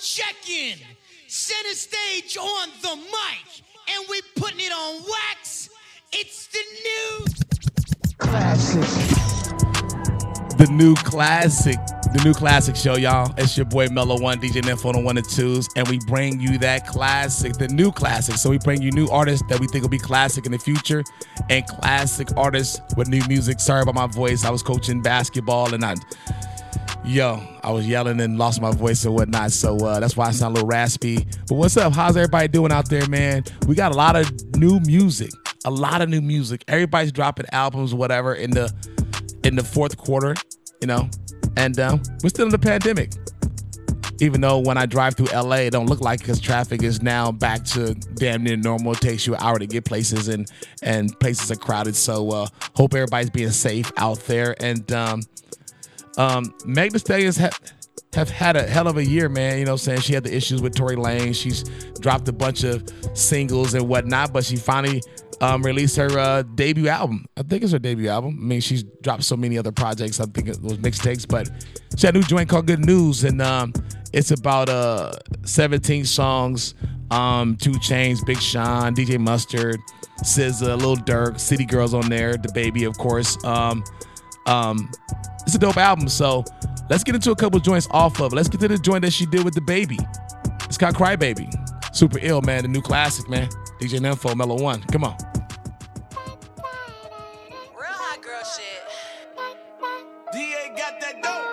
check-in. Center stage on the mic. And we putting it on wax. It's the new classic. The new classic show, y'all. It's your boy Mellow One, DJ Nympho on the 1 and 2s, and we bring you that classic, the new classic. So we bring you new artists that we think will be classic in the future, and classic artists with new music. Sorry about my voice. I was coaching basketball, and I was yelling and lost my voice and whatnot. So that's why I sound a little raspy. But what's up? How's everybody doing out there, man? We got a lot of new music. Everybody's dropping albums, whatever, in the fourth quarter, you know. And we're still in the pandemic. Even though when I drive through LA, it don't look like, because traffic is now back to damn near normal. It takes you an hour to get places, and places are crowded. So hope everybody's being safe out there. And Meg Thee Stallions have had a hell of a year, man. You know what I'm saying? She had the issues with Tory Lanez. She's dropped a bunch of singles and whatnot, but she finally released her debut album. I think it's her debut album. I mean, she's dropped so many other projects. I think it was mixtapes, but she had a new joint called Good News, and it's about 17 songs. 2 Chainz, Big Sean, DJ Mustard, SZA, Lil Durk, City Girls on there, The Baby, of course. It's a dope album, so let's get into a couple joints off of it. Let's get to the joint that she did with The Baby. It's called Cry Baby. Super ill, man. The new classic, man. DJ Nympho, Mellow One. Come on. Real hot girl shit. DA got that dope.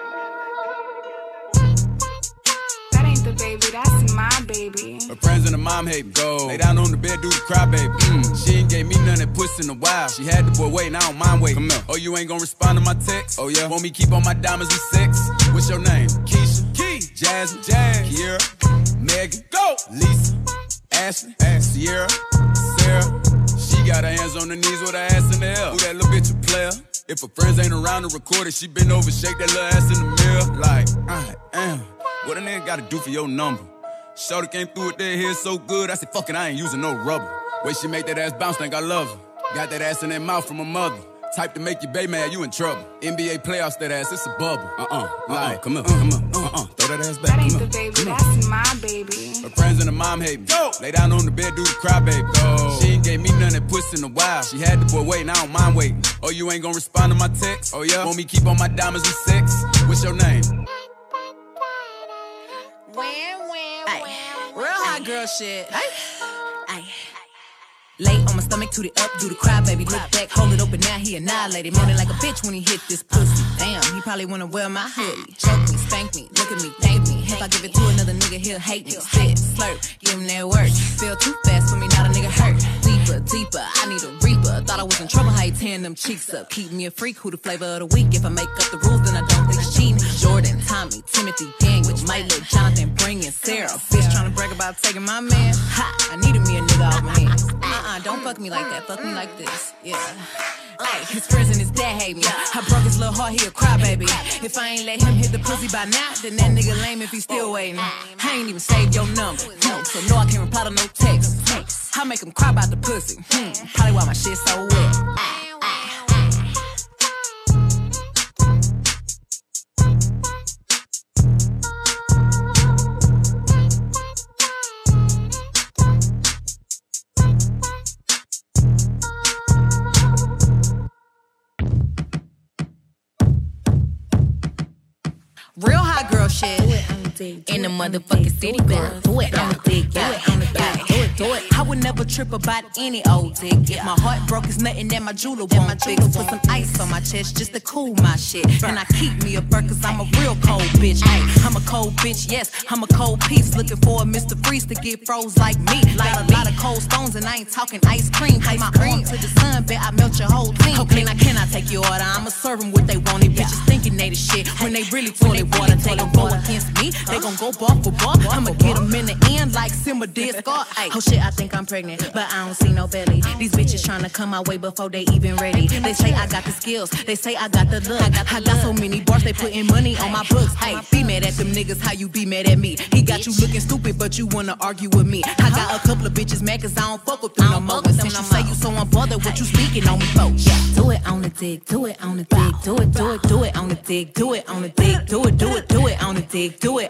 That ain't the baby, that's my baby. Her friends and her mom hate me. Go. Lay down on the bed, do the cry, baby. She ain't gave me none that pussy in a while. She had the boy waiting, I don't mind waiting. Come here. Oh, you ain't gonna respond to my text? Oh, yeah. Want me keep on my diamonds and sex? What's your name? Keisha. Key. Jasmine. Jazz. Kiera. Megan. Go. Lisa. Ashley. Sierra. Sarah. She got her hands on her knees with her ass in the air. Who that little bitch a player? If her friends ain't around to record it, she been over, shake that little ass in the mirror. Like, I am. What a nigga gotta do for your number? Shorty came through with that hair so good, I said, fuck it, I ain't using no rubber. Way she make that ass bounce, think I love her. Got that ass in that mouth from her mother. Type to make your baby mad, you in trouble. NBA playoffs, that ass, it's a bubble. Like, come on, throw that ass back. That ain't the baby, that's my baby. Her friends and her mom hate me. Go. Lay down on the bed, do the cry, baby. Go. She ain't gave me none that pussy in a while. She had the boy waiting, I don't mind waiting. Oh, you ain't gonna respond to my text? Oh, yeah? Want me keep on my diamonds and sex? What's your name? Real hot girl shit. Ay. Lay on my stomach, toot it up, do the cry, baby. Look back, hold it open, now he annihilated. Moaning like a bitch when he hit this pussy. Damn, he probably wanna wear my hoodie. Choke me, spank me, look at me, thank me. If I give it to another nigga, he'll hate me. Spit, slurp, give him that work. Feel too fast for me, not a nigga hurt. Deeper, I need a reaper. Thought I was in trouble, how you tearing them cheeks up. Keep me a freak, who the flavor of the week. If I make up the rules, then I don't think it's cheating. Jordan, Tommy, Timothy, Daniel, Mike, Lil Jonathan, bringing Sarah. Bitch tryna brag about taking my man. Ha, I needed me a nigga off my hands. Don't fuck me like that, fuck me like this, yeah. Ay, his friends and his dad hate me. I broke his little heart, he a cry, baby. If I ain't let him hit the pussy by now, then that nigga lame if he still waiting. I ain't even saved your number, no, so no, I can't reply to no text. I make him cry about the pussy, probably why my shit so wet. Real hot girl shit. In the motherfucking city, girl. Do it on the dick, do it on the dick. Do it. I would never trip about any old dick. If my heart broke, it's nothing that my jeweler won't fix. Put some ice on my chest just to cool my shit. And I keep me a bird cause I'm a real cold bitch. Ay, I'm a cold bitch, yes, I'm a cold piece. Looking for a Mr. Freeze to get froze like me. Got a lot of cold stones and I ain't talking ice cream. Take my arm to the sun, bet I melt your whole team. Okay, now can I take your order? I'ma serve them what they want. These bitches thinking they the shit. When they really toilet water, they gon' go against me. They gon' go bar for bar. I'ma get them in the end like Simba did Scar. Oh shit, I think I'm pregnant, but I don't see no belly. These bitches tryna come my way before they even ready. They say I got the skills, they say I got the look. I got so many bars, they putting money on my books. Hey, be mad at them niggas, how you be mad at me? He got you looking stupid, but you wanna argue with me. I got a couple of bitches mad cause I don't fuck with them no more. And since you say you so unbothered, what you speaking on me for? Yeah. Do it on the dick, do it on the dick, do it on the dick, do it on the dick, do it on the dick, do it on the dick, do it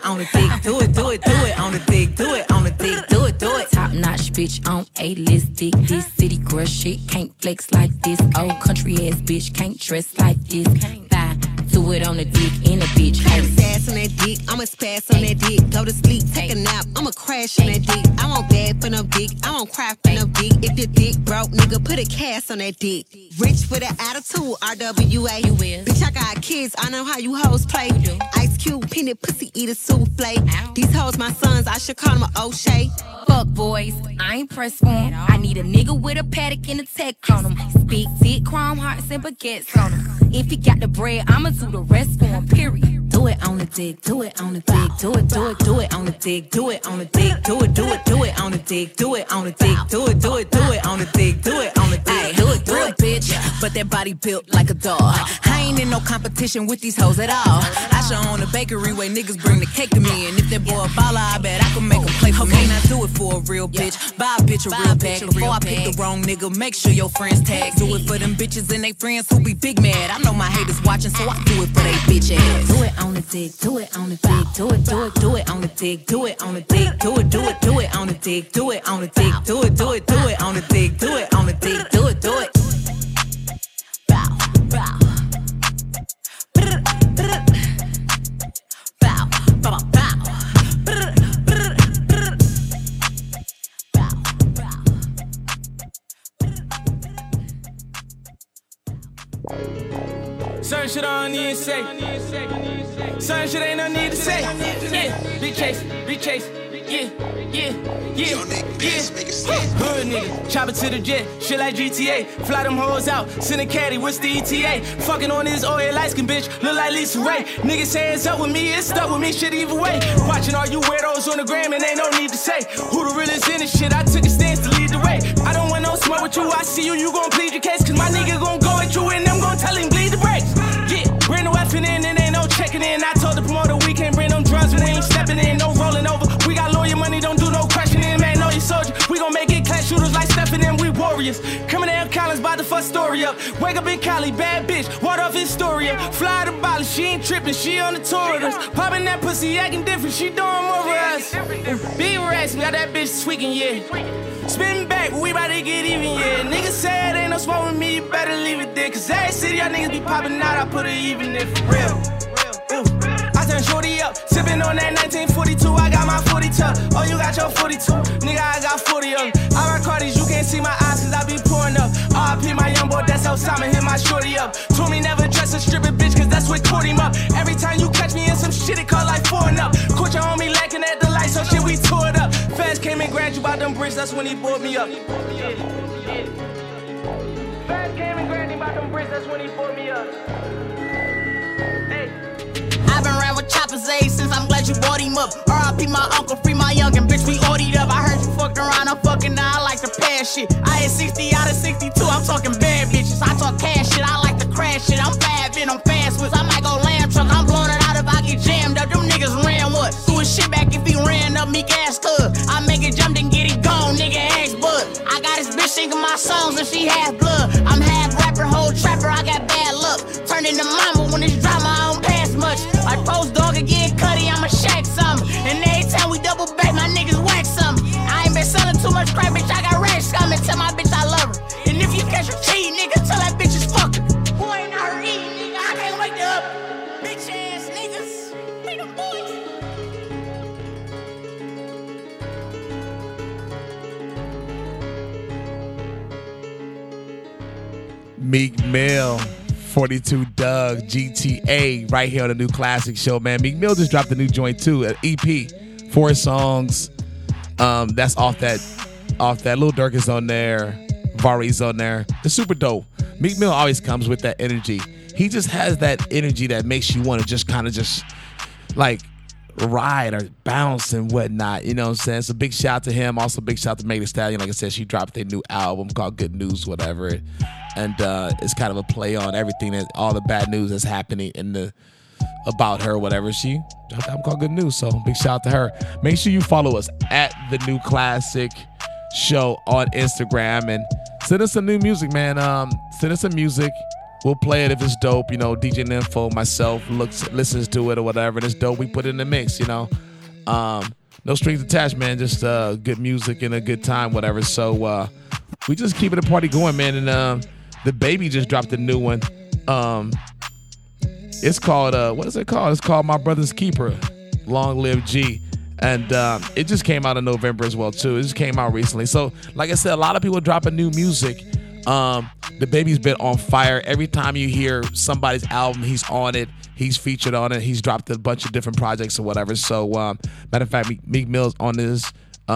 it on the dick, do it on the dick, do it on the dick, do it. Top notch bitch on A-list dick. This city girl shit can't flex like this. Old country ass bitch can't dress like this. Bye. Do it on the dick in a bitch. Have sass on that dick, I'ma spaz on that dick. Go to sleep, take a nap, I'ma crash on that dick. I won't beg for no dick, I won't cry for no dick. If the dick broke, nigga, put a cast on that dick. Rich with an attitude, RWA. You will. Bitch, I got kids, I know how you hoes play. Ice Cube, peanut pussy, eat a souffle. These hoes my sons, I should call them a O'Shea. Fuck boys, I ain't pressed for 'em. I need a nigga with a paddock and a tech on him. Speak dick, chrome hearts and baguettes on him. If he got the bread, I'ma do the rest for him, period. Do it on the dick, do it on the dick, do it on the dick, do it on the dick, do it on the dick, do it on the dick, do it on the dick, do it on the dick, do it, real bitch, but that body built like a dog. I ain't in no competition with these hoes at all. I should own a bakery where niggas bring the cake to me, and if that boy a baller, I bet I can make him play for me. Now do it for a real bitch, buy a bitch a real bag. Before I pick the wrong nigga, make sure your friends tag. Do it for them bitches and they friends who be big mad. I know my haters watching, so I do it for they bitch ass. Do it on the dick, do it on the dick, do it on the dick, do it on the dick, do it on the dick, do it on the dick, do it on the dick, do it on the dick, do it. Bow, bow. Bow, bow, bow. Certain shit I don't need to say. Certain shit ain't no need to say. Yeah, big chase, yeah. Hood nigga, chop it to the jet, shit like GTA. Fly them hoes out, send a caddy, what's the ETA? Fucking on this oil light skin bitch, look like Lisa Ray. Niggas hands up with me, it's stuck with me, shit either way. Watching all you weirdos on the gram and ain't no need to say who the realest in this shit. I took a stance to lead the way. I don't want no smoke with you, I see you gon' plead your case. Cause my nigga gon' go at you and I'm gon' tell him bleed the brakes. Yeah, bring the weapon in and ain't no checking in. I told the promoter we can't bring them drugs, we ain't stepping in, no rolling over. We got lawyer money, don't do no questioning, man, know you soldier. We gon' make it class shooters like Stephen and we warriors. Coming down Collins, bout to fuck story up. Wake up in Cali, bad bitch, water off Historia. Fly to Bali, she ain't tripping, she on the tour with us. Popping that pussy, acting different, she doing more for us. Big racks, got that bitch tweaking, yeah. Spin back, we bout to get even, yeah. Niggas say it ain't no smoke with me, you better leave it there. Cause every city y'all niggas be popping out, I put it even if for real. I turn shorty up, sippin' on that 1942, I got my 42. Oh, you got your 42, nigga, I got 40 of them. I rock Cardis, you can't see my eyes cause I be pouring up. RIP my young boy, that's how Simon hit my shorty up. Told me never dress a strippin' bitch cause that's what caught him up. Every time you catch me in some shit, it call like 4 and up. Caught your homie lacking at the light, so shit, we tore it up. Fast came and grabbed you by them bricks, that's when he bought me up. Fast came and grabbed you by them bricks, that's when he bought me up. I've been around with choppers since I'm glad you bought him up. RIP my uncle, free my youngin', bitch, we OD'd up. I heard you fucked around, I'm fucking now, I like to pass shit. I had 60 out of 62, I'm talking bad bitches. I talk cash shit, I like to crash shit. I'm fast and I'm fast with, I might go lamb truck. I'm blowing it out if I get jammed up. Them niggas ran what? Do his shit back if he ran up, meek ass cuz. I make it jump and get it gone, nigga ass bud. I got this bitch singing my songs and she half blood. I'm half rapper, whole trapper, I got bad luck. Turn into mama when it's drama, I don't pass much. Like post dog again, cutty, I'ma shack something. And every time we double back, my niggas whack something. I ain't been selling too much crap, bitch, I got rash coming. Tell my bitch I love her. And if you catch her cheating, nigga, tell that bitch is fucking. Who ain't not her eating, nigga, I can't wake up. Bitch ass niggas, be them boys. Meek Mill, 42 Doug, GTA, right here on the New Classic Show, man. Meek Mill just dropped a new joint too, an EP, 4 songs. That's off that. Lil Durk is on there, Vari's on there. It's super dope. Meek Mill always comes with that energy. He just has that energy that makes you want to just kind of just like ride or bounce and whatnot. You know what I'm saying? So big shout out to him. Also big shout out to Megan Thee Stallion. Like I said, she dropped a new album called Good News, whatever. And it's kind of a play on everything, that all the bad news that's happening about her, whatever. She dropped an album called Good News. So big shout out to her. Make sure you follow us at The New Classic Show on Instagram and send us some new music, man. Send us some music. we'll play it if it's dope. You know, DJ Info, myself, listens to it or whatever, and it's dope. We put it in the mix, you know. No strings attached, man. Just good music and a good time, whatever. So we just keeping the party going, man. And the Baby just dropped a new one. It's called what is it called? It's called My Brother's Keeper. Long Live G. And it just came out in November as well too. It just came out recently. So like I said, a lot of people dropping new music. The Baby's been on fire. Every time you hear somebody's album, he's on it. He's featured on it. He's dropped a bunch of different projects or whatever. So matter of fact, Meek Mill's on this.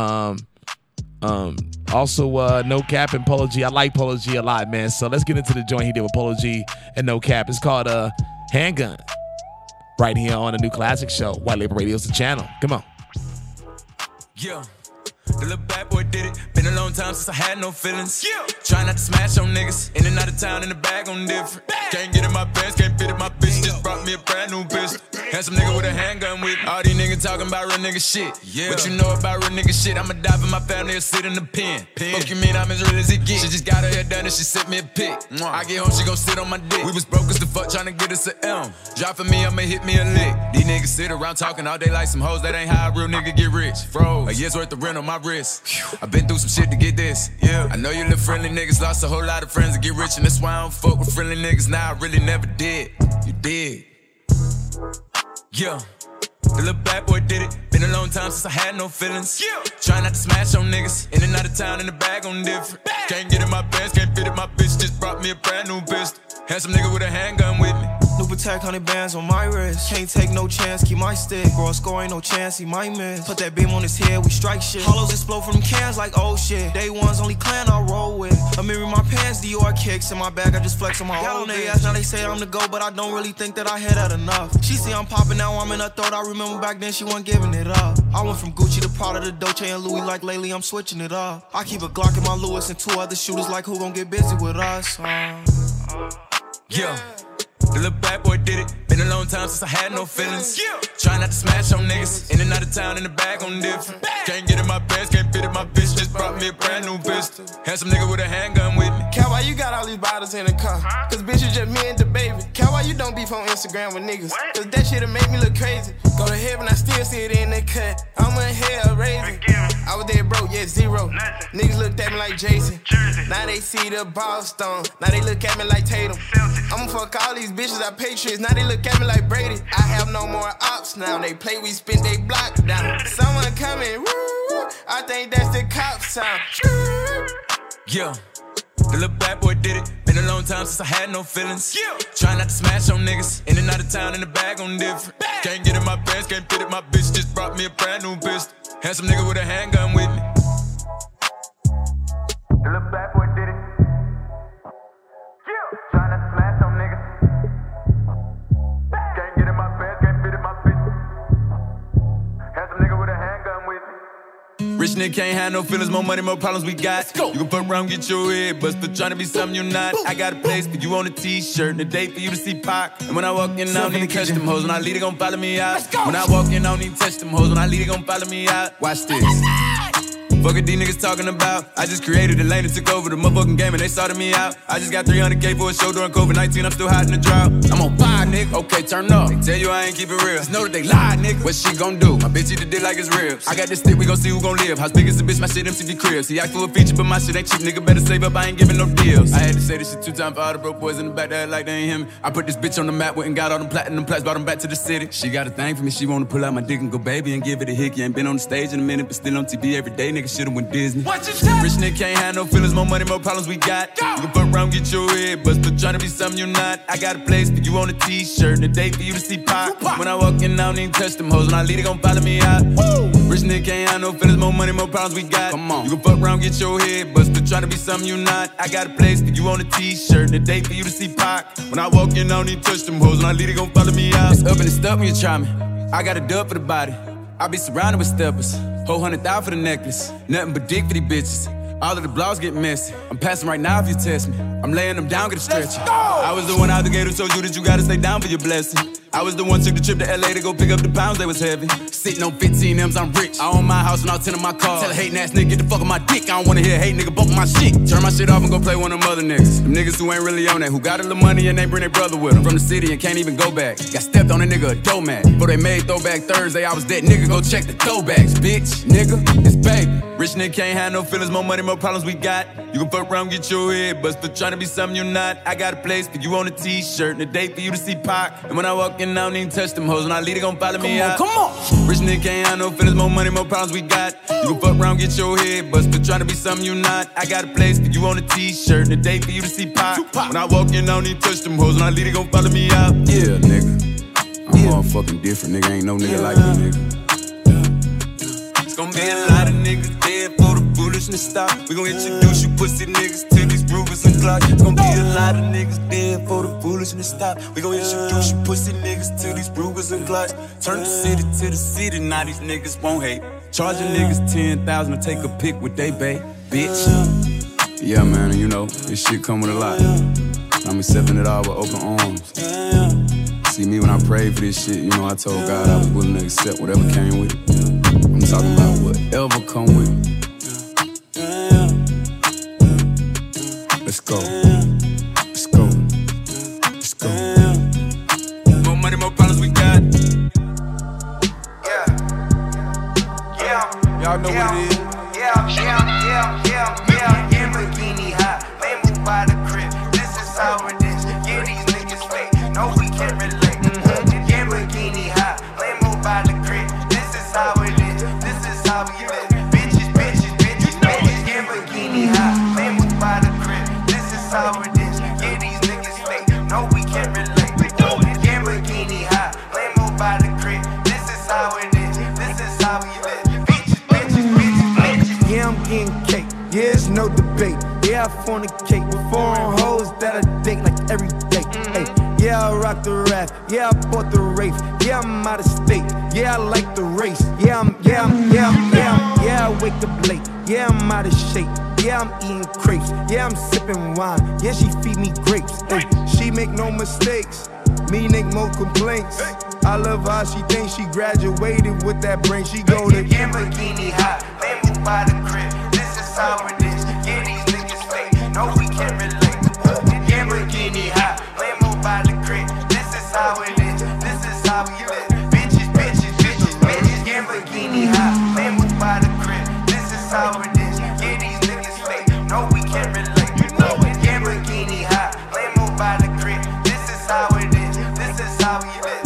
Also No Cap and Polo G. I like Polo G a lot, man. So let's get into the joint he did with Polo G and No Cap. It's called Handgun. Right here on the New Classic Show. White Label Radio's the channel. Come on. Yeah, the little bad boy did it. Been a long time since I had no feelings. Yeah. Try not to smash on niggas. In and out of town in the bag on different. Can't get in my pants, can't fit in my bitch. Just brought me a brand new pistol. Handsome nigga with a handgun with me. All these niggas talking about real nigga shit. Yeah. What you know about real nigga shit? I'ma die for my family or sit in the pen. Fuck you mean I'm as real as it gets? She just got her hair done and she sent me a pic. I get home, she gon' sit on my dick. We was broke as the fuck trying to get us a M. Drop for me, I'ma hit me a lick. These niggas sit around talking all day like some hoes. That ain't how a real nigga get rich. Froze. A year's worth of rent on my wrist. I been through some shit to get this. Yeah. I know you little friendly niggas lost a whole lot of friends to get rich, and that's why I don't fuck with friendly niggas. Now I really never did. You did. Yeah. The little bad boy did it. Been a long time since I had no feelings. Yeah. Try not to smash on niggas. In and out of town in the bag on different. Can't get in my pants, can't fit in my bitch. Just brought me a brand new pistol. Handsome nigga with a handgun with me. New Patek 100 bands on my wrist. Can't take no chance, keep my stick. Bro, score ain't no chance, he might miss. Put that beam on his head, we strike shit. Hollows explode from them cans like oh shit. Day one's only clan I roll with. A mirror in my pants, Dior kicks. In my bag, I just flex on my own ass. Now they say I'm the GOAT, but I don't really think that I hit that enough. She see I'm popping, now I'm in her throat. I remember back then she wasn't giving it up. I went from Gucci to Prada to Dolce and Louis, like lately I'm switching it up. I keep a Glock in my Lewis and 2 other shooters, like who gon' get busy with us? Yeah. The little bad boy did it. Been a long time since I had no feelings. Yeah. Try not to smash on niggas. In and out of town in the bag on different. Can't get in my pants, can't fit in my bitch. Just brought me a brand new pistol. Handsome nigga with a handgun with me. Cal, why you got all these bottles in the car? Cause bitch, you just me and the baby. Cal, why you don't beef on Instagram with niggas? Cause that shit'll make me look crazy. Go to heaven, I still see it in the cut. I'm in hell raising. I was there broke, yeah, zero. Niggas looked at me like Jason. Now they see the Boston. Now they look at me like Tatum. I'ma fuck all these bitches, I Patriots. Now they look at me like Brady. I have no more ops now. They play, we spin, they block down. Someone coming, woo. I think that's the cop sound. Yeah. The little bad boy did it. Been a long time since I had no feelings. Yeah. Try not to smash on niggas. In and out of town in the bag on different. Can't get in my pants, can't fit in my bitch. Just brought me a brand new pistol. Handsome nigga with a handgun with me. The little bad boy did it. Yeah. Try not to smash on niggas. Can't get in my pants, can't fit in my bitch. Handsome nigga with a handgun with me. Rich nigga can't have no feelings, more money, more problems we got. You can fuck around, get your head busted, trying to be something you're not. I got a place for you on a t-shirt and a date for you to see Pac. And when I walk in, I don't need to catch them hoes. When I lead, they gon' follow me out. When I walk in, I don't need to touch them hoes. When I lead, they gon' follow me out. Watch this. Fuck what these niggas talking about. I just created a lane and took over the motherfucking game and they sorted me out. I just got 300K for a show during COVID-19. I'm still hiding the drought. I'm on fire, nigga. Okay, turn up. They tell you I ain't keep it real. Just know that they lie, nigga. What she gon' do? My bitch eat the dick like it's ribs. I got this stick, we gon' see who gon' live. House big as a bitch, my shit MTV cribs. He asked for a feature, but my shit ain't cheap. Nigga better save up, I ain't giving no deals. I had to say this shit 2 times for all the broke boys in the back that like they ain't hear me. I put this bitch on the map, went and got all them platinum plaques, brought them back to the city. She got a thing for me, she wanna pull out my dick and go baby and give it a hickey. Ain't been on the stage in a minute, but still on TV every day. Nigga should've went Disney. Rich nigga can't have no feelings, more money, more problems we got. You can fuck around, get your head busted, trying to be something you're not. I got a place for you on a t-shirt and a date for you to see Pac. When I walk in, I don't even touch them hoes. When I lead, they gon' follow me out. Rich nigga can't have no feelings, more money, more problems we got. Come on. You can fuck around, get your head busted, trying to be something you're not. I got a place for you on a t-shirt and a date for you to see Pac. When I walk in, I don't even touch them hoes. When I lead, they gon' follow me out. It's up and it's stuck when you try me. I got a dub for the body. I be surrounded with steppers. Whole 100,000 for the necklace. Nothing but dick for these bitches. All of the blogs get messy. I'm passing right now if you test me. I'm laying them down, get a stretch. I was the one out the gate who told you that you gotta stay down for your blessing. I was the one took the trip to LA to go pick up the pounds that was heavy. Sitting on 15 M's, I'm rich. I own my house and all 10 of my cars. Tell a hating ass nigga get the fuck on my dick. I don't wanna hear a hate nigga bump my shit. Turn my shit off and go play one of them other niggas. Them niggas who ain't really on that, who got a little money and they bring their brother with them. From the city and can't even go back. Got stepped on a nigga, a dough man. Before they made Throwback Thursday, I was dead. Nigga, go check the throwbacks, bitch. Nigga, it's baby. Rich nigga can't have no feelings, more money, more problems we got. You can fuck around, get your head bust for trying to be something you're not. I got a place for you on a t-shirt and a date for you to see Pac. And when I walk in, I don't even touch them hoes. When I leave, they gon' follow me out. Come on. Rich nigga can't have no feelings, more money, more problems we got. You can fuck around, get your head bust for trying to be something you're not. I got a place for you on a t-shirt and a date for you to see Pac. When I walk in, I don't even touch them hoes. When I leave, they gon' follow me out. Yeah, nigga. I'm all fucking different, nigga. Ain't no nigga like me, nigga. It's gonna be a lot of niggas dead for the foolishness stop. We gon' introduce you pussy niggas to these Rubens and Glocks. It's gonna be a lot of niggas dead for the foolishness stop. We gon' introduce you pussy niggas to these Rubens and Glocks. Turn the city to the city, now these niggas won't hate. Charging niggas 10,000 to take a pic with they bae, bitch. Yeah, man, and you know, this shit come with a lot. I'm accepting it all with open arms. See me when I prayed for this shit, you know, I told God I was willing to accept whatever came with it. I'm talking about whatever come with it. Let's go. Let's go. Let's go. More money, more problems we got. Yeah. Y'all know what it is. Yeah. Lamborghini high, they move by the crib. This is how it is. Yeah, these niggas fake. No, we can't relate. Lamborghini high, they move by the crib. This is how it is. This is how we live. Bitches. Lamborghini high, they move by the crib. This is how it is. Yeah, these niggas fake. No, we can't relate. Lamborghini high, they move by the crib. This is how it is. This is how we live. Bitches. Yeah, I'm getting cake. Yeah, it's no debate. Yeah, I fornicate with foreign hoes that I date like every day. Hey, yeah, I rock the rap. Yeah, I bought the Wraith. Yeah, I'm out of state. Yeah, I like the race. Yeah, I wake up late. Yeah, I'm out of shape. Yeah, I'm eating crepes. Yeah, I'm sipping wine. Yeah, she feed me grapes. Hey, she make no mistakes. Me make no complaints. I love how she thinks she graduated with that brain. She go to Lamborghini high, they move by the crib. This is how it is. Yeah, these niggas fake. No, we can't relate. Lamborghini high, they move by the crib. This is how it is. This is how we live. Bitches. Lamborghini high, they move by the crib. This is how it is. Yeah, these niggas fake. No, we can't relate. Lamborghini high, they move by the crib. This is how it is. This is how we live.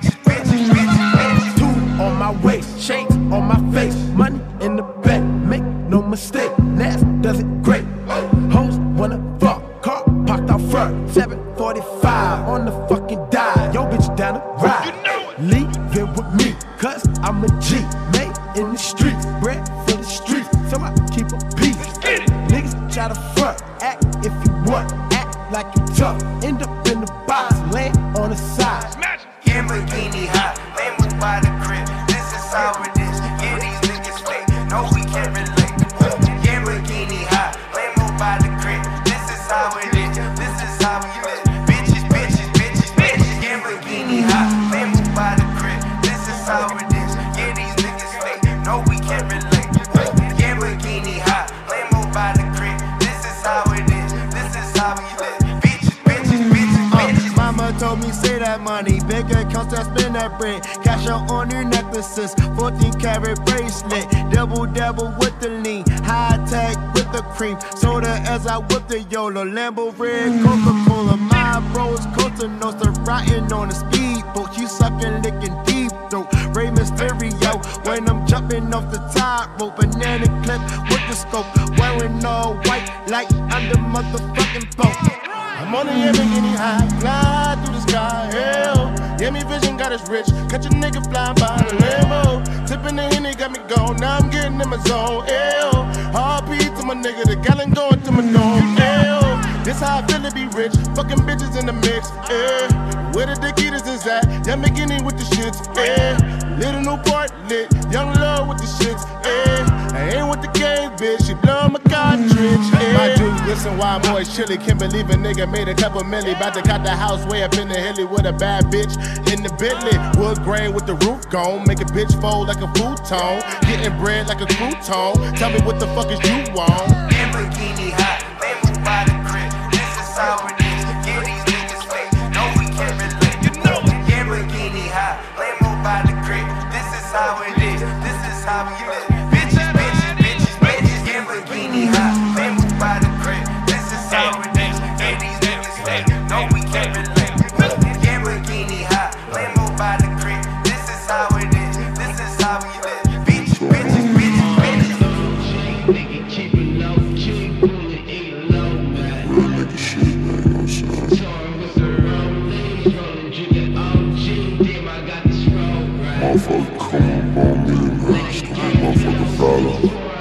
Two on my waist, shades on my face, money in the bank, make no mistake. Nas does it great. Hoes wanna fuck, car parked out front, 745 on the fucking dive. Yo, bitch down the ride. Leave it with me, cause I'm a G, made in the streets, bred for the streets, so I keep a peace. Niggas try to front, act if you want, act like you tough, end up in the box, land on the side. Lamborghini high, they move by the crib. This is how it is. Yeah, these niggas fake. No, we can't relate. Lamborghini high, they move by the crib. This is how it is. This is how we live. Bitches. Lamborghini high, they move by the crib. This is how it is. Yeah, these niggas fake. No, we can't relate. Lamborghini high, they move by the crib. This is how it is. This is how we live. Bitches. Mama told me say that money, big accounts that spend that bread. Cash out on your necklaces, 14 karat bracelet. Double with the lean, high tech with the cream. Soda as I whip the YOLO, Lambo red, Coca-Cola. My bros Costa Nostra, riding on a speedboat. You sucking, licking deep throat. Ray Mysterio, when I'm jumping off the top rope. Banana clip with the scope, wearing all white like under motherfucking boat. I'm on the Lamborghini high, fly through the sky, hell. Yeah, me vision got us rich, catch a nigga flying by the Lambo. Tipping the Henny got me gone, now I'm getting in my zone, hell. RP to my nigga, the gallon going to my dome, hell. This how I feel to be rich, fucking bitches in the mix, Where the Dickitas is at, yeah, McGinney with the shits, Little Newport lit, young love with the shits, I ain't with the game, bitch, she blowin' my car. Listen, why I'm always chilly. Can't believe a nigga made a couple milli. About to cut the house way up in the hilly with a bad bitch in the Bentley. Wood grain with the roof gone. Make a bitch fold like a futon. Getting bread like a crouton. Tell me what the fuck is you want? Lamborghini hot, they move by the crib. This is how it is. Yeah, these niggas fake. No, we can't relate. You know it. Lamborghini hot, they move by the crib. This is how it is. This is how we live. Bitches, bitches, bitches, bitches. Lamborghini hot, they move by the crib. This is how it is. Yeah, these niggas fake. No, we can't relate. Lamborghini hot, they move by the crib. This is how it is. This is how we live. Bitches, bitches, bitches, bitches. Motherfucker, come on, million racks, motherfucker, follow.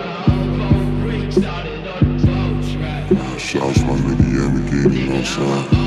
Shouts my nigga Lamborghini, you know what I'm saying?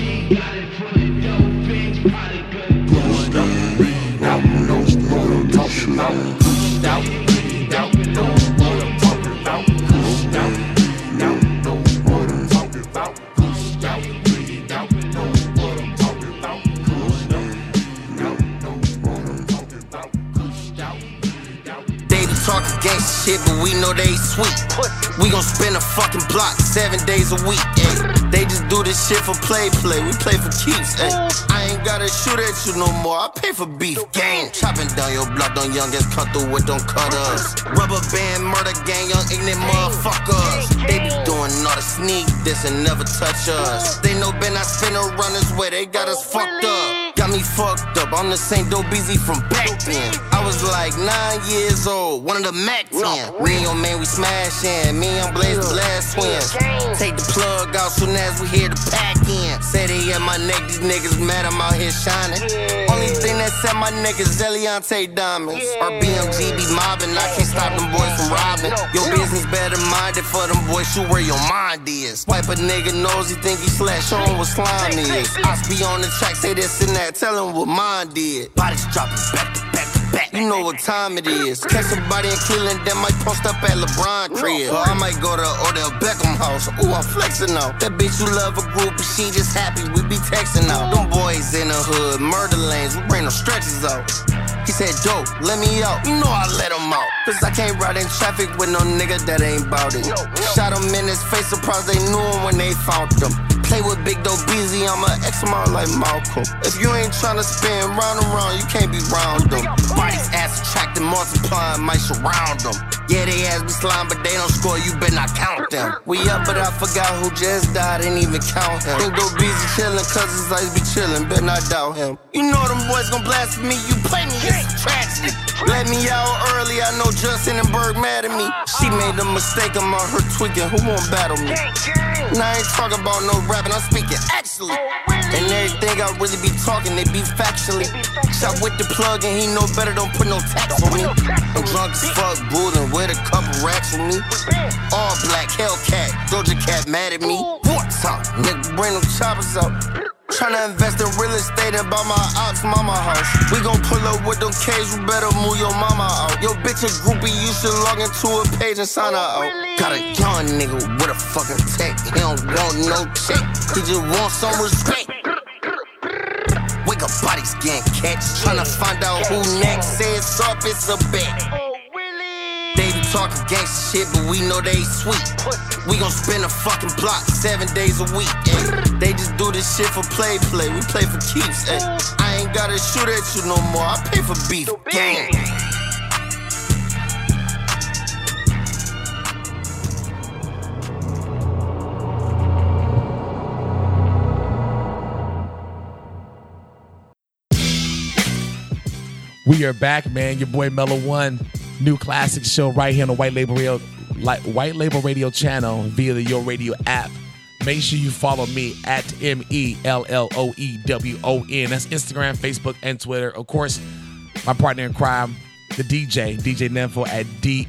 Talking gangsta shit, but we know they sweet. We gon' spin a fucking block 7 days a week, ayy. They just do this shit for play, we play for keeps, ayy. I ain't gotta shoot at you no more, I pay for beef, gang. Chopping down your block, don't youngins come through with don't cut us. Rubber band, murder gang, young ignorant motherfuckers. They be doing all the sneak this and never touch us. They know Ben I spin around this way, they got us fucked up. Got me fucked up, I'm the same dope busy from back then. I was like 9 years old, one of the Mac 10. Me and your man, we smashing. Me and Blaze, the blast twins. Take the plug out soon as we hear the pack in. Say they at my neck, these niggas mad, I'm out here shining. Only thing that set my neck is Eliante diamonds. Or BMG be mobbing, I can't stop them boys from robbing. Your business better minded for them boys, shoot where your mind is. Wipe a nigga nose, he think he slash, show him what slime is. I be on the track, say this and that, tell him what mine did. Bodies dropping back to back to back. You know what time it is. Catch somebody in Cleveland that might post up at LeBron crib. Or I might go to Odell Beckham house. Ooh, I'm flexing out. That bitch who love a group and she just happy we be texting out. Them boys in the hood, murder lanes, we bring them stretches out. He said, dope, let me out. You know I let him out. Cause I can't ride in traffic with no nigga that ain't bout it. Shot him in his face, surprised they knew him when they found him. Play with Big Doe Beezy, I'm an X-Mar like Malcolm. If you ain't tryna spin round and round, you can't be round them. Bodies ass attracting, multiplying, might surround them. Yeah, they ass be slime, but they don't score, you better not count them. We up, but I forgot who just died, ain't even count him. Big Doe Beezy chillin', cause his ice be chillin', better not doubt him. You know them boys gon' blast me, you play me, it's a tragedy. Let me out early, I know Justin and Berg mad at me. She made a mistake, I'm out her tweaking, who won't battle me? Now I ain't talking about no rapping, I'm speaking actually. And everything I really be talking, they be factually. Shot with the plug and he know better, don't put no tax on me. I'm drunk as fuck, boozing with a couple racks with me. All black, Hellcat, Doja Cat mad at me. What's up? Nigga, bring them choppers up. Tryna invest in real estate and buy my ops mama house. We gon' pull up with them K's, you better move your mama out. Your bitch a groupie, you should log into a page and sign her out. Got a young nigga with a fucking tech, he don't want no check, he just want some respect. Wake up bodies getting catch, tryna find out who next, say it's up, it's a bet. They be talking gangsta shit, but we know they sweet. We gon' spin a fucking block 7 days a week, ayy. They just do this shit for play, we play for keeps, ayy. I ain't gotta shoot at you no more, I pay for beef, gang. We are back, man. Your boy Mellow One. New classic show right here on the White Label Radio channel via the Yo Radio app. Make sure you follow me at MELLOEWON. That's Instagram, Facebook, and Twitter. Of course, my partner in crime, the DJ Nympho at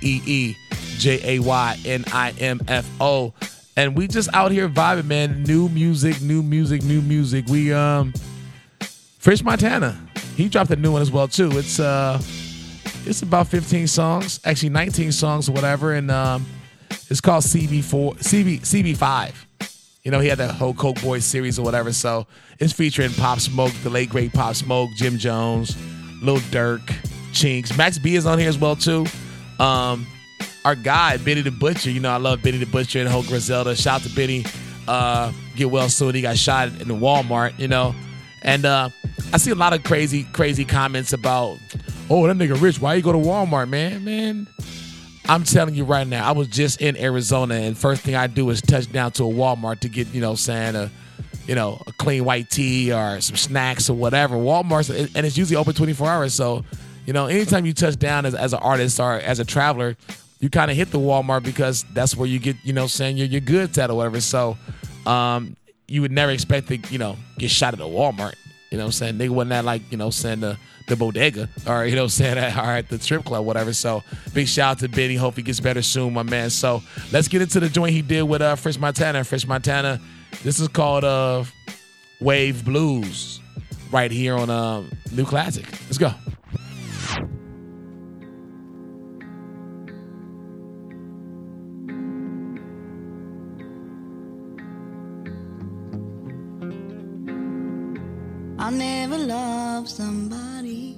DEEJAYNIMFO. And we just out here vibing, man. New music. We French Montana. He dropped a new one as well too. It's about 15 songs, actually 19 songs or whatever, and It's called CB5. You know, he had that whole Coke Boys series or whatever. So it's featuring Pop Smoke, the late great Pop Smoke, Jim Jones, Lil Durk, Chinks. Max B is on here as well too. Our guy Benny the Butcher. You know, I love Benny the Butcher and the whole Griselda. Shout out to Benny. Get well soon. He got shot in the Walmart. You know, and I see a lot of crazy comments about, oh, that nigga rich. Why you go to Walmart, man? I'm telling you right now, I was just in Arizona, and first thing I do is touch down to a Walmart to get, a clean white tea or some snacks or whatever. Walmart's, and it's usually open 24 hours. So, anytime you touch down as an artist or as a traveler, you kind of hit the Walmart because that's where you get, your goods at or whatever. So, you would never expect to, get shot at a Walmart. You know what I'm saying? Nigga wasn't that like, the bodega or, or at the strip club, whatever. So big shout out to Benny. Hope he gets better soon, my man. So let's get into the joint he did with Fresh Montana. Fresh Montana, this is called Wave Blues right here on New Classic. Let's go. I never loved somebody.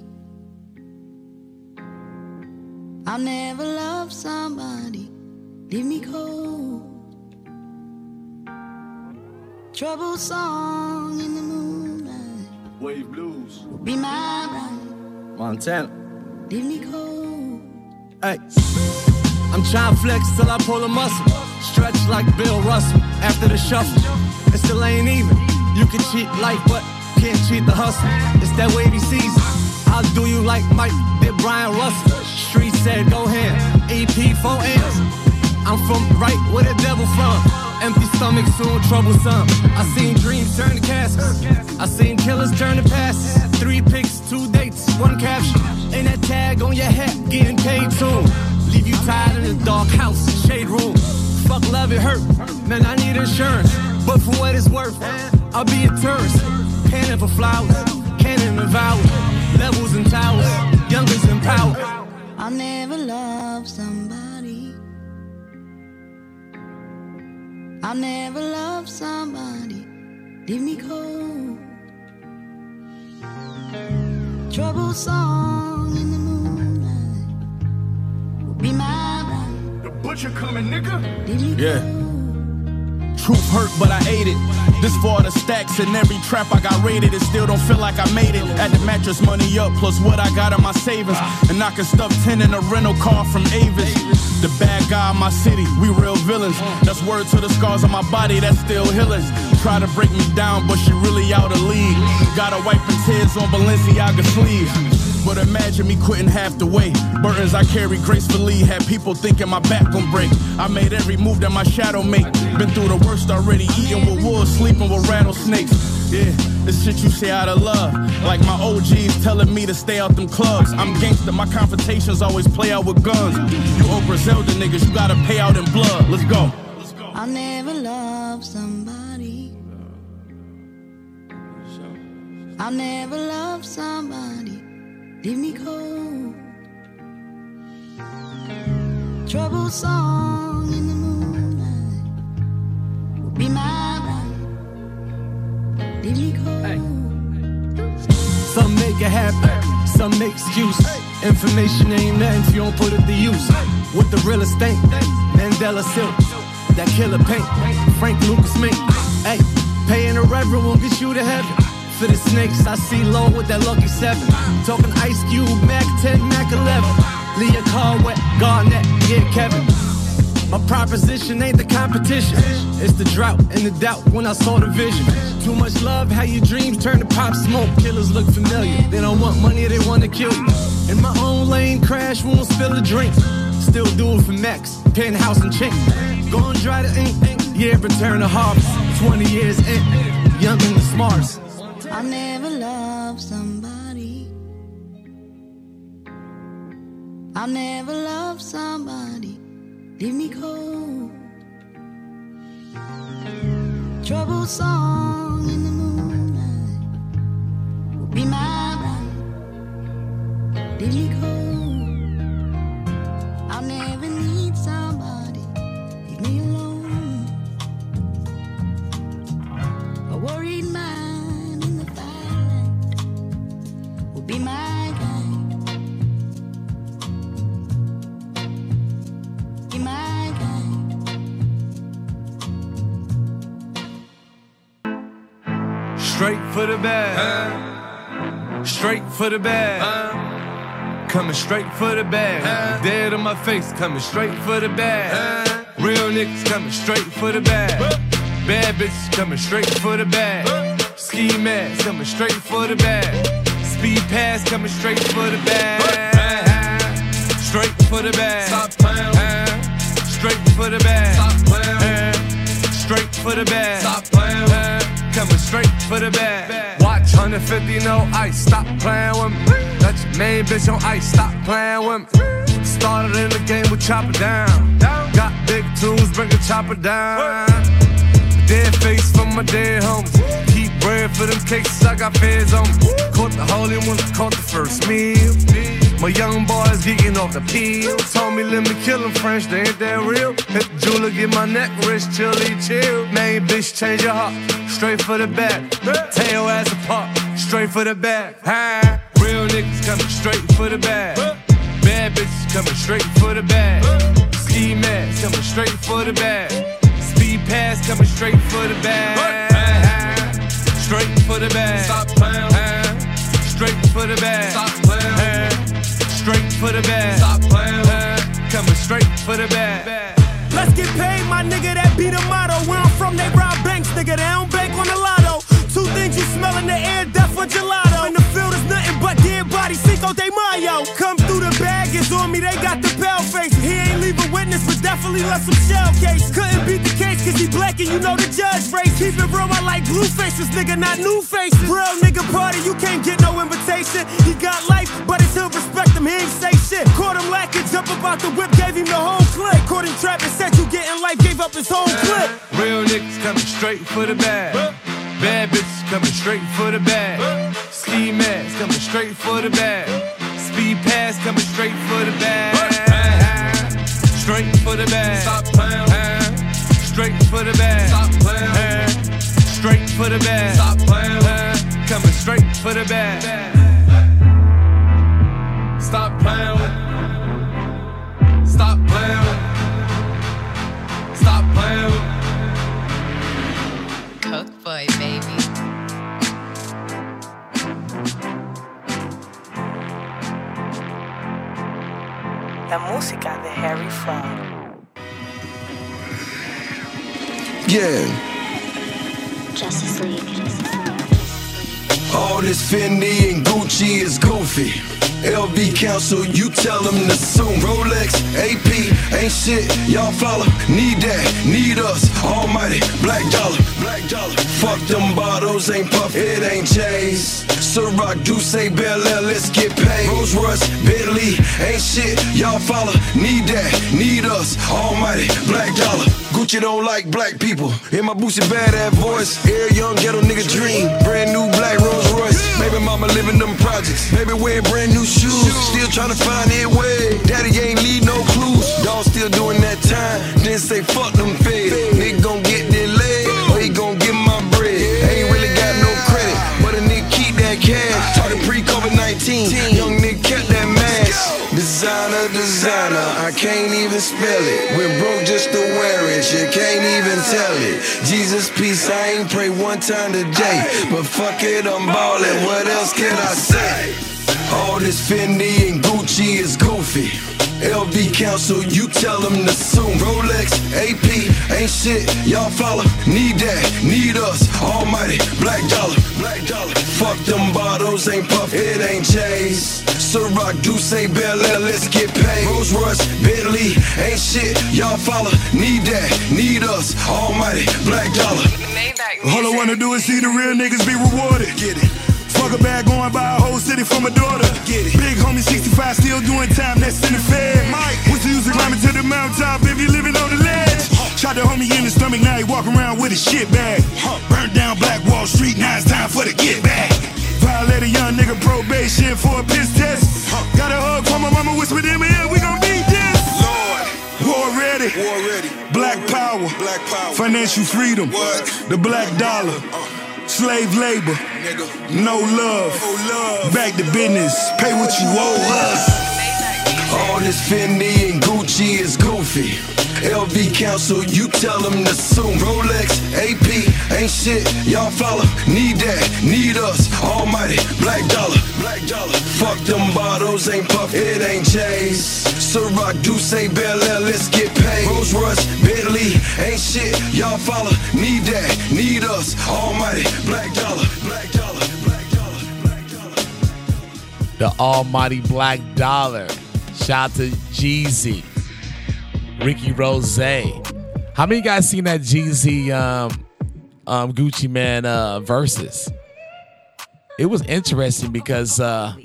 I never loved somebody. Leave me cold. Trouble song in the moonlight. Wave Blues. Be my ride. Montana. Leave me cold. Hey, I'm trying to flex till I pull a muscle. Stretch like Bill Russell after the shuffle. It still ain't even. You can cheat life, but can't cheat the hustle. It's that wavy season. I'll do you like Mike did Brian Russell. Street said go ahead. EP 4 M's. I'm from right where the devil from. Empty stomach soon troublesome. I seen dreams turn to caskets. I seen killers turn to passes. 3 pics, 2 dates, 1 caption. Ain't that tag on your hat getting paid soon. Leave you tied in the dark house, shade room. Fuck love, it hurt. Man, I need insurance. But for what it's worth, I'll be a tourist. Panning for flowers, cannon and vowels, levels and towers, youngers in power. I never loved somebody. I never loved somebody. Leave me cold. Trouble song in the moonlight. Be my ride. The butcher coming, nigga. Leave me Yeah. cold. Truth hurt, but I ate it. This for all the stacks in every trap I got raided. It still don't feel like I made it. At the mattress, money up, plus what I got in my savings. And I can stuff 10 in a rental car from Avis. The bad guy in my city, we real villains. That's word to the scars on my body, that's still healing. Try to break me down, but she really out of league. Gotta wipe the tears on Balenciaga sleeves. But imagine me quitting half the way. Burdens I carry gracefully had people thinking my back gon' break. I made every move that my shadow make. Been through the worst already, eating with wolves, sleeping with rattlesnakes. Yeah, this shit you say out of love. Like my OGs telling me to stay out them clubs. I'm gangster, my confrontations always play out with guns. You Oprah Zelda niggas, you gotta pay out in blood. Let's go. I never loved somebody. I never loved somebody. Leave me cold. Trouble song in the moonlight. Be my ride. Leave me cold. Some make it happen, some make excuses. Information ain't nothing if you don't put it to use. With the real estate, Mandela silk, that killer paint, Frank Lucas mink. Hey, paying a reverend won't get you to heaven. For the snakes, I see low with that lucky 7. Talking Ice Cube, Mac 10, Mac 11. Leah Carwet, Garnett, yeah, Kevin. My proposition ain't the competition. It's the drought and the doubt when I saw the vision. Too much love, how your dreams turn to Pop Smoke. Killers look familiar, they don't want money, they want to kill you. In my own lane, crash, won't spill a drink. Still do it for Max, penthouse and chink. Go and dry the ink, yeah, return the harvest. 20 years in, young and the smartest. I never loved somebody. I never loved somebody. Leave me cold. Trouble song in the moonlight. Be my ride. Leave me cold. I'll never need somebody. straight for the bag. Straight for the bag. Coming straight for the bag. Dead on my face, coming straight for the bag. Real niggas coming straight for the bag. Bad bitches coming straight for the bag. Ski mask coming straight for the bag. Speed pass coming straight for the bag. Straight for the bag. Stop playing. Straight for the bag. Stop playing. Straight for the bag. Stop playing. Coming straight for the bag. Watch 150, no ice. Stop playing with me. That's your main bitch on ice. Stop playing with me. Started in the game with chopper down. Got big tools, bring a chopper down. Dead face for my dead homies. Keep bread for them cases, I got feds on me. Caught the holy ones, caught the first meal. My young boys geeking off the peel. Told me let me kill them French, they ain't that real. Hit the jeweler, get my neck rich, chill. Main bitch, change your heart, straight for the back. Tear your ass apart, straight for the back. Real niggas coming straight for the bag. Bad bitches coming straight for the bag. Ski mask coming straight for the bag. Speed pass coming straight for the bag. Straight for the bag. Stop playing. Straight for the bag. Stop playing. Straight for the bag. Stop playing. Coming straight for the bag. Let's get paid, my nigga, that be the motto. Where I'm from, they rob banks, nigga, they don't bank on the lotto. Two things you smell in the air, death for gelato. In the field is nothing but dead bodies, Cinco de Mayo. Come through the bag, it's on me, they got the pale face. He ain't leave a witness, but definitely left some shell case. Couldn't beat the case, cause he black and you know the judge race. Keep it real, I like blue faces, nigga, not new faces. Real nigga party, you can't get no invitation. He got life, but his he'll respect him, he ain't say shit. Caught him lacking, jump about the whip, gave him the whole clip. Caught him trapping, said you getting life, gave up his whole clip. Real niggas coming straight for the bag. Bad bitches coming straight for the bag. Ski mask coming straight for the bag. Speed pass coming straight for the bag. Straight for the bag. Stop playing. Straight for the bag. Stop playing. Straight for the bag. Stop playing. Coming straight for the bag. Stop playing. Stop playing. Stop playing. Coke boy, baby. La música de Harry Fraud. Yeah. Justice League. All this Fendi and Gucci is goofy. LB Council, you tell them to sue. Rolex, AP, ain't shit, y'all follow. Need that, need us, almighty, black dollar. Fuck them bottles, ain't puff, it ain't J's. Ciroc, Douce, Bel Air, let's get paid. Rolls Royce, Bentley, ain't shit, y'all follow. Need that, need us, almighty, black dollar. Gucci don't like black people. Hear my Boosie badass voice. Air young ghetto nigga dream. Brand new black Rolls Royce. Baby mama living them projects. Baby wearing brand new shoes. Still trying to find their way. Daddy ain't leave no clues. Dog still doing that time. Then say fuck them feds. Nigga gon' get their leg, or he gon' get my bread. Ain't really got no credit, but a nigga keep that cash. Talking pre-COVID-19. Young nigga kept that mask. Designer, I can't even spell it. We're broke just to wear it, you can't even tell it. Jesus peace, I ain't pray one time today, but fuck it, I'm ballin', what else can I say? All this Fendi and Gucci is goofy. LB Council, you tell them to sue. Rolex, AP, ain't shit, y'all follow. Need that, need us, almighty, black dollar. Fuck them bottles, ain't puff, it ain't J's. Ciroc, Douce, Bel Air, let's get paid. Rolls Royce, Bentley, ain't shit, y'all follow. Need that, need us, almighty, black dollar. All I wanna do is see the real niggas be rewarded. Get it. Fuck a bag, going buy a whole city for my daughter. Get it. Big homie 65 still doing time, that's in the Fed. What's the use of climbing to the mountaintop if you living on the ledge? Shot the homie in the stomach, now he walking around with a shit bag. Burnt down Black Wall Street, now it's time for the get back. Violate a young nigga probation for a piss test. Got a hug from my mama, whispered in my ear, we gon' beat this. War ready. Black power. Financial freedom. The black dollar. Slave labor, no love. Back to business, pay what you owe us. All this Fendi and Gucci is good. goofy. LV Council, you tell them to sue. Rolex, AP, ain't shit, y'all follow. Need that, need us, almighty, black dollar. Fuck them bottles, ain't puff, it ain't J's. Ciroc, Douce, Bel Air, let's get paid. Rolls Royce, Bentley, ain't shit, y'all follow. Need that, need us, almighty, black dollar. The almighty black dollar. Shout out to Jeezy. Ricky Rose. How many of you guys seen that Jeezy Gucci Man versus? It was interesting because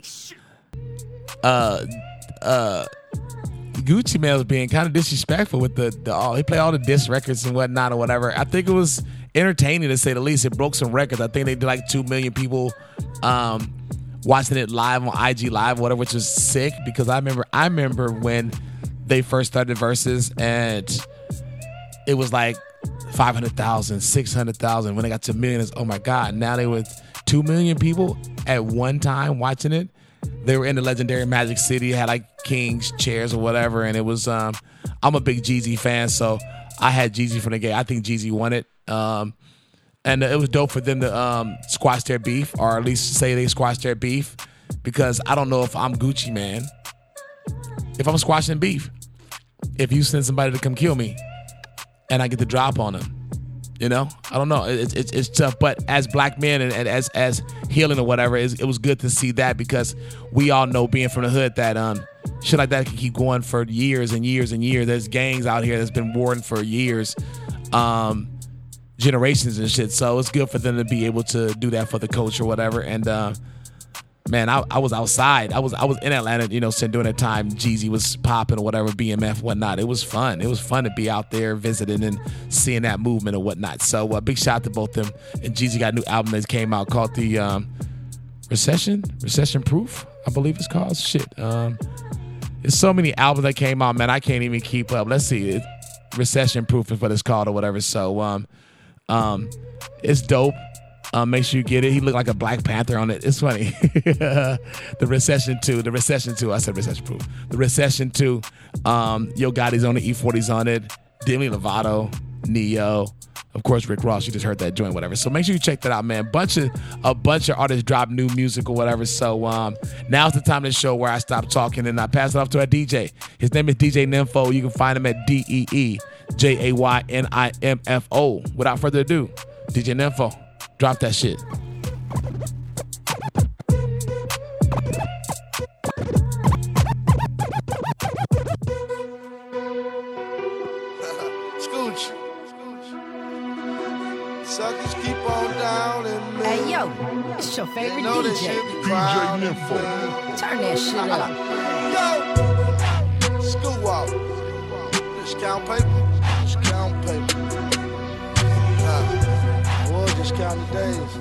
Gucci Man was being kind of disrespectful with the he played all the diss records and whatnot or whatever. I think it was entertaining to say the least. It broke some records. I think they did like 2 million people watching it live on IG Live or whatever, which was sick because I remember when they first started verses and it was like 500,000, 600,000. When they got to millions, oh my God. Now they were 2 million people at one time watching it. They were in the legendary Magic City, had like King's chairs or whatever. And it was, I'm a big Jeezy fan, so I had Jeezy from the gate. I think Jeezy won it. And it was dope for them to squash their beef, or at least say they squashed their beef, because I don't know if I'm Gucci Man, if I'm squashing beef. If you send somebody to come kill me and I get the drop on them, you know, I don't know. It's tough. But as black men and as healing or whatever, it was good to see that, because we all know, being from the hood, that shit like that can keep going for years and years and years. There's gangs out here that's been warring for years, generations and shit. So it's good for them to be able to do that for the culture or whatever. And man, I was outside. I was in Atlanta, you know, during that time Jeezy was popping or whatever, BMF, whatnot. It was fun. It was fun to be out there visiting and seeing that movement or whatnot. So big shout out to both them. And Jeezy got a new album that came out called the Recession Proof, I believe it's called. Shit. There's so many albums that came out, man. I can't even keep up. Let's see. Recession Proof is what it's called or whatever. So it's dope. Make sure you get it. He looked like a Black Panther on it. It's funny. The Recession 2. I said Recession Proof. The Recession 2. Yo Gotti's on it. E40's on it. Demi Lovato. Neo. Of course, Rick Ross. You just heard that joint, whatever. So make sure you check that out, man. A bunch of artists drop new music or whatever. So now's the time of the show where I stop talking and I pass it off to our DJ. His name is DJ Nympho. You can find him at DeeJaynimfo. Without further ado, DJ Nympho. Drop that shit. Scooch. Suckers keep on down and me. Hey yo, it's your favorite They know DJ. that shit be DJ Nympho. Turn that shit up. Yo, school walk. Discount paper. Discount paper. Just counting days.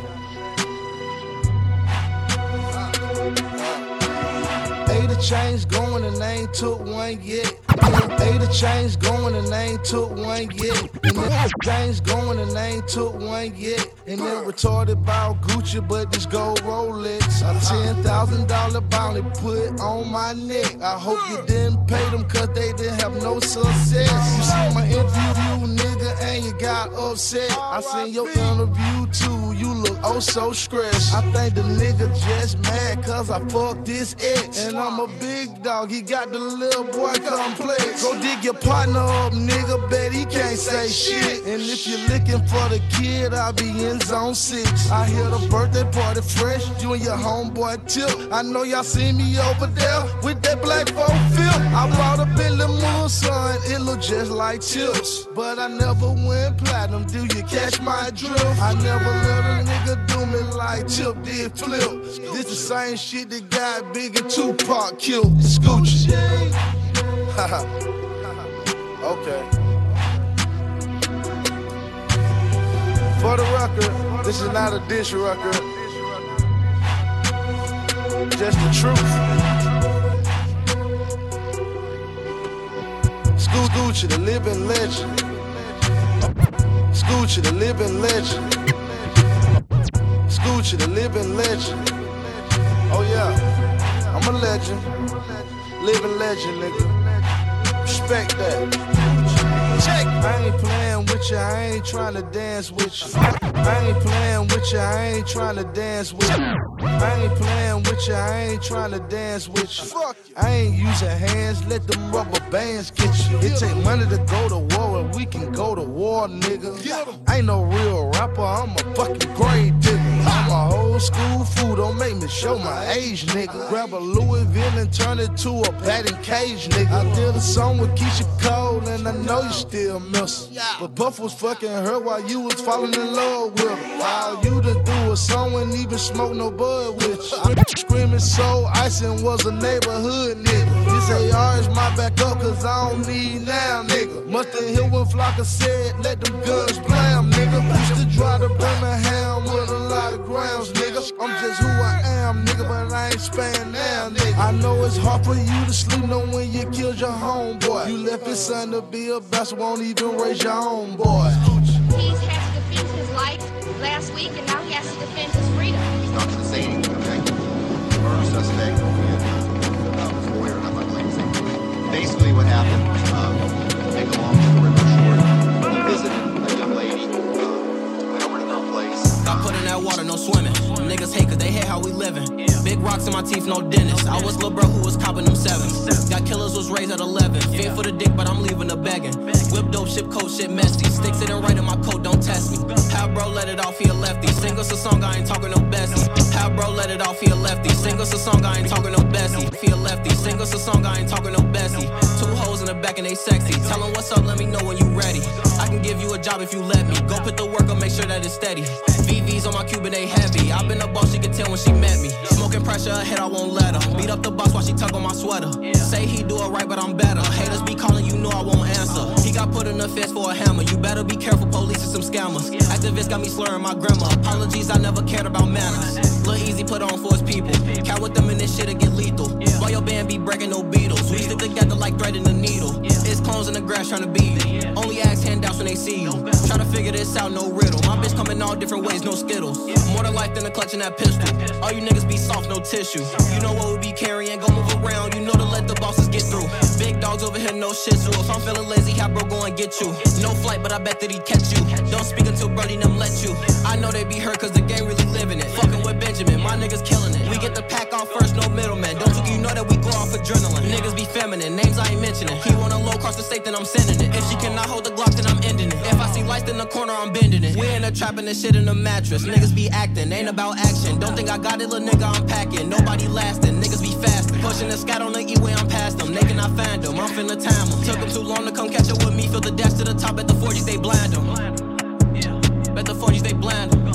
8 chains going and they ain't took one yet. 8 chains going and they ain't took one yet. And then chains going and they ain't took one yet. And then retarded about Gucci, but this gold Rolex. A $10,000 bounty put on my neck. I hope you didn't pay them cause they didn't have no success. You see my interview, nigga, and you got upset. I seen your interview too, you look oh so stressed. I think the nigga just mad cause I fucked this ex. And I'm a big dog, he got the little boy complex. Go dig your partner up, nigga, bet he can't say shit. And if you're looking for the kid, I'll be in zone 6. I hear the birthday party fresh, you and your homeboy Tip. I know y'all see me over there with that black folk film. I brought a Bentley Moon, son, it look just like Chips. But I never went platinum, do you catch my drift? I never let a nigga do me like Tip did Flip. This the same shit that got Big and Tupac killed. Scooch. Okay. For the record, this is not a dish record. Just the truth. Scoochie, the living legend. Scoochie, the living legend. Scoochie, the living legend. Oh yeah, I'm a legend. Living legend, nigga. respect that. Check. I ain't playing with you, I ain't trying to dance with you. I ain't playing with you, I ain't trying to dance with you. I ain't playing with you, I ain't trying to dance with you. I ain't using hands, let them rubber bands get you. It take money to go to war, and we can go to war, nigga. I ain't no real rapper, I'm a fucking grave digger. I'm a old school fool, don't make me show my age, nigga. Grab a Louisville and turn it to a batting cage, nigga. I did a song with Keisha Cole, and I know you still miss her. But Puff was fucking her while you was falling in love with her. All you to do was song and even smoke no bud with you. Screaming so icing was a neighborhood nigga. This AR is my backup cause I don't need now, nigga. Must've hit when Flocka said, let them guns blam, nigga. Used to drive to Birmingham with a lot of grams, nigga. I'm just who I am, nigga, but I ain't span now, nigga. I know it's hard for you to sleep knowing you killed your homeboy. You left his son to be a bastard, won't even raise your own boy. He has to defend his life last week, and now he has to defend his freedom. He's not going to say anything, okay? Murder suspect, his lawyer, I'm not going to say anything. Basically what happened, take a long story short, he visited a young lady, went over to their place. Stop putting that water, no swimming. Niggas hate cause they hate how we living. Big rocks in my teeth, no dentist. I was lil' bro who was copping them 7s. Got killers, was raised at 11. Fit for the dick, but I'm leaving the begging. Whip dope, ship coat, shit messy. Stick sitting right in my coat, don't test me. How bro let it off, he a lefty. Sing us a song, I ain't talking no Bessie. How bro let it off, he a lefty. Sing us a song, I ain't talking no Bessie. He a lefty. Sing us a song, I ain't talking no Bessie. 2 hoes in the back and they sexy. Tell 'em what's up, let me know when you ready. I can give you a job if you let me. Go put the work up, make sure that it's steady. VVs on my Cuban, they heavy. I been a boss, she can tell when she met me. Smoking pressure ahead, I won't let her. Beat up the boss while she tug on my sweater. Say he do it right, but I'm better. Haters be calling, you know I won't answer. He got put in the fence for a hammer. You better be careful, police and some scammers. Activists got me slurring my grammar. Apologies, I never cared about manners. Lil Easy put on for his people. Count with them in this shit to get lethal. Why your band be breaking no Beatles? We stick together like thread in the needle. It's clones in the grass trying to beat. Only ask handouts when they see you. Try to figure this out, no riddle. My bitch coming all different ways, no Skittles. More to life than a clutch in that pistol. All you niggas be soft, no tissue. You know what we be carrying, go move around. You know to let the bosses get through. Big dogs over here, no shit. So if I'm feeling lazy, how bro go and get you? No flight, but I bet that he catch you. Don't speak until Brody them let you. I know they be hurt cause the game really living it. Fucking with Benjamin, my niggas killing it. We get the pack off first, no middleman. Don't you know that we go off adrenaline? Niggas be feminine, names I ain't mentioning. He want a low cross the state, then I'm sending it. If she cannot hold the Glock, then I'm ending it. If I see lights in the corner, I'm bending it. We in the trap and this shit in the mattress. Niggas be acting, ain't about action. Don't think I got it, little nigga, I'm packing. Nobody lasting, niggas be fasting. Pushing the scat on the E-way, I'm past them. They cannot find them, I'm finna time them. Took them too long to come catch up with me. Feel the dash to the top at the 40s, they blind them. Bet the 40s, they blind them.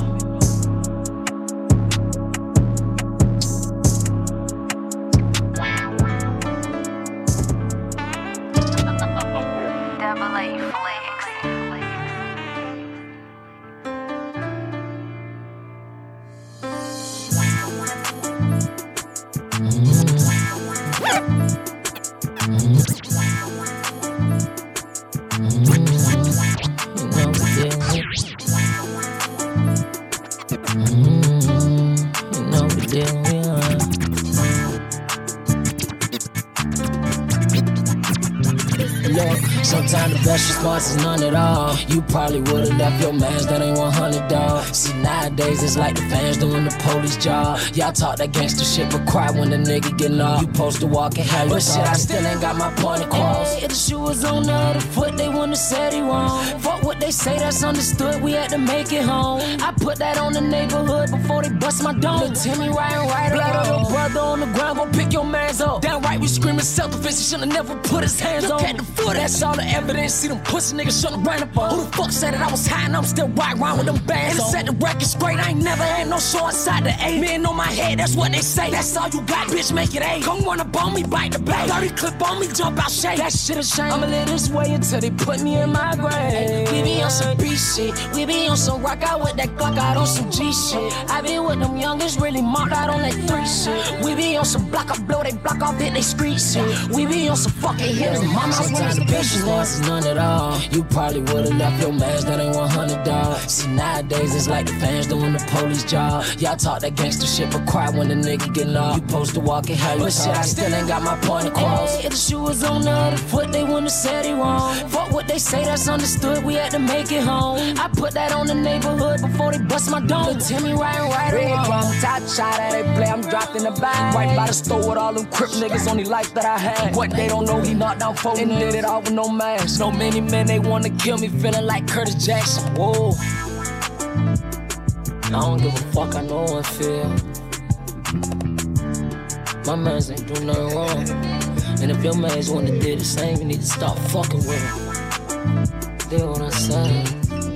Sometimes the best response is none at all. You probably would've left your mans, that ain't 100, dawg. See, nowadays it's like the fans doing the police job. Y'all talk that gangster shit, but cry when the nigga get lost. You supposed to walk and have your shit, I still ain't got my point across. Hey, if the shoe was on the other foot, they wouldn't have said he wrong. Fuck what they say, that's understood, we had to make it home. I put that on the neighborhood before they bust my dome. Look, Timmy riding right blood on your brother on the ground, go pick your mans up. Downright we screaming self-defense, he should've never put his hands on. Look at the foot, that's all the evidence. See them pussy niggas shouldn't ran up on. Who the fuck said that I was high and I'm still riding around with them bands? And set the record straight, I ain't never had no show inside the A. Men on my head, that's what they say. That's all you got, bitch, make it A. Come run up on me, bite the bait. 30 clip on me, jump out shade. That shit a shame. I'ma live this way until they put me in my grave. We be on some B shit, we be on some rock out with that Glock out on some G shit. I been with them youngest, really marked out on that 3 shit. We be on some block, I blow they block off, hit they street shit. We be on some fucking hitters, mama. Sometimes the patience is none at all. You probably would've left your mans that ain't 100, dog. See, nowadays it's like the fans doing the police job. Y'all talk that gangster shit, but cry when the nigga get off. You supposed to walk it how you talk. But shit, I still ain't got my point across. If the shoe was on the other foot, they wouldn't have said it wrong. Fuck what they say, that's understood. We had to make it home. I put that on the neighborhood before they bust my dome. But tell me right or wrong. Top shot at they play, I'm dropped in the bag. Right by the store with all them crip niggas, only life that I had. What they don't know, he knocked down 4 and did it all with no mask. No many men, they wanna kill me, feeling like Curtis Jackson. Whoa. I don't give a fuck, I know I feel. My mans ain't do nothing wrong. And if your mans wanna do the same, you need to stop fucking with them. Feel what I'm saying?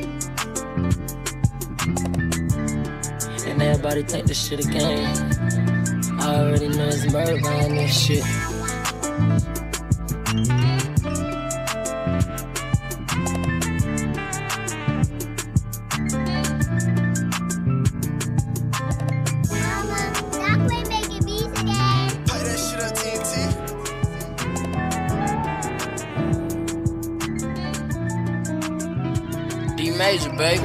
And everybody think this shit a game. I already know it's murder behind this shit. Major, baby.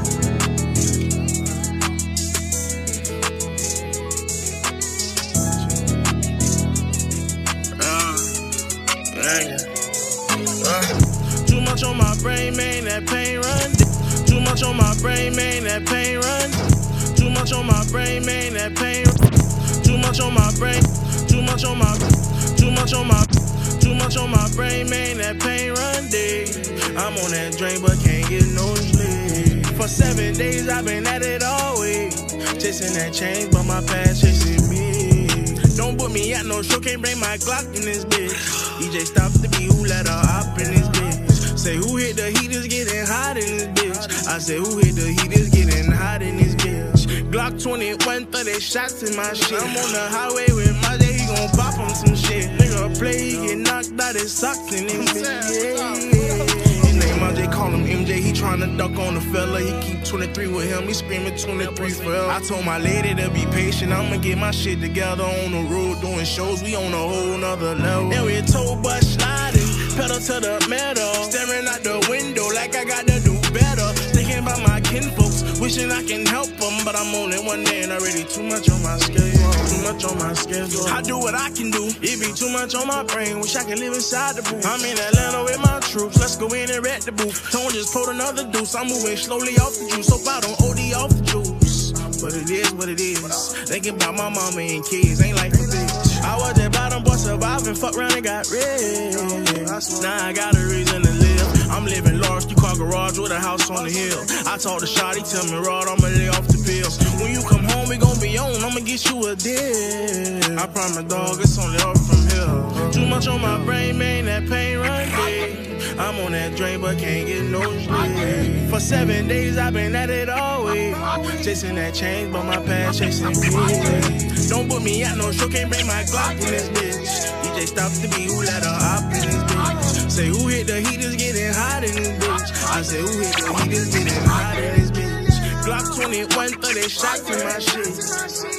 Too much on my brain, man, that pain run. Too much on my brain, man, that pain run. Too much on my brain, man, that pain. Too much on my brain. Too much on my. Too much on my. Too much on my brain, man, that pain run day. I'm on that drain, but can't get no sleep. For 7 days, I've been at it all week. Chasing that change, but my past chasing me. Don't put me at no show, can't bring my Glock in this bitch. DJ stop the beat, who let her up in this bitch? Say who hit the heat is getting hot in this bitch. I say who hit the heat is getting hot in this bitch. Glock 21, 30 shots in my shit. I'm on the highway with my day, he gon' pop on some shit. Nigga play, he get knocked out his socks in this bitch. His name MJ, call him MJ, he tryna duck on the fella. He keep 23 with him, he screaming 23 forever. I told my lady to be patient, I'ma get my shit together on the road, doing shows, we on a whole nother level. Then we told bus sliding, pedal to the metal, staring out the window like I gotta do better. Thinking about my kinfolks, wishing I can help them, but I'm only one day and already too much on my schedule. Too much on my schedule. I do what I can do, it be too much on my brain. Wish I could live inside the booth. I'm in Atlanta with my troops, let's go in and wreck the booth. Tone just pulled another deuce, I'm moving slowly off the juice. Hope I don't OD off the juice, but it is what it is. Thinking about my mama and kids, ain't like a bitch. I was at bottom, but surviving, fuck around and got rich. Now I got a reason to live. I'm living large, you car garage with a house on the hill. I talk to Shawty, tell me, Rod, I'ma lay off the pills. When you come home, we gon' be on, I'ma get you a deal. I promise, dog, it's only up from here. Too much on my brain, man, that pain run day. I'm on that drain, but can't get no sleep. For 7 days, I've been at it all week. Chasing that change, but my past chasing me. Don't put me at no show, can't bring my Glock in this bitch. DJ stop the beat, who let her up in this bitch? Say who hit the heat is getting hot in this bitch. I say who hit the heat is getting hot in this bitch. Glock 21, 30 shots in my shit.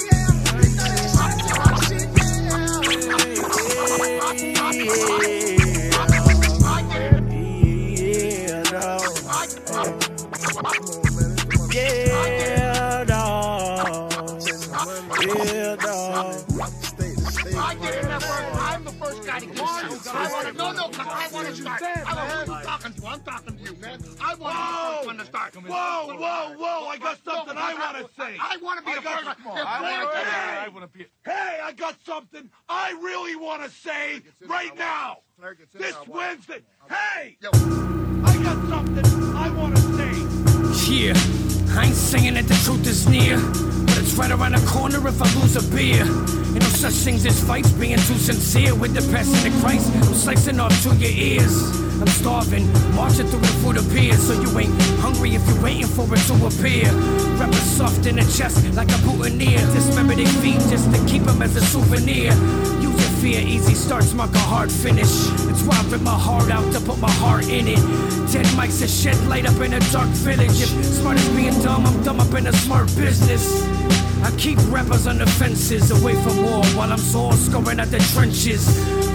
Yeah, dog. Yeah, dog. I get in that first. I'm the first guy to get shit. I want to start. I'm talking to you. I'm talking to you, man. I want to start. Whoa! I got something I want to say. I want to be the first one. I want to be. Hey, I got something I really want to say right now. This Wednesday. Hey, I got something I want to say. Yeah, I ain't saying that the truth is near, but it's right around the corner if I lose a beer. Ain't no such things as fights, being too sincere. With the passion of Christ, I'm slicing off to your ears. I'm starving, marching through the food appears. So you ain't hungry if you're waiting for it to appear. Wrap it soft in the chest like a boutonniere. Dismember their feet just to keep them as a souvenir. Use your fear, easy starts mark a hard finish. It's why I rip my heart out to put my heart in it. 10 mics and shed light up in a dark village. If smart is being dumb, I'm dumb up in a smart business. I keep rappers on the fences away from war while I'm sore scoring at the trenches. Fuck your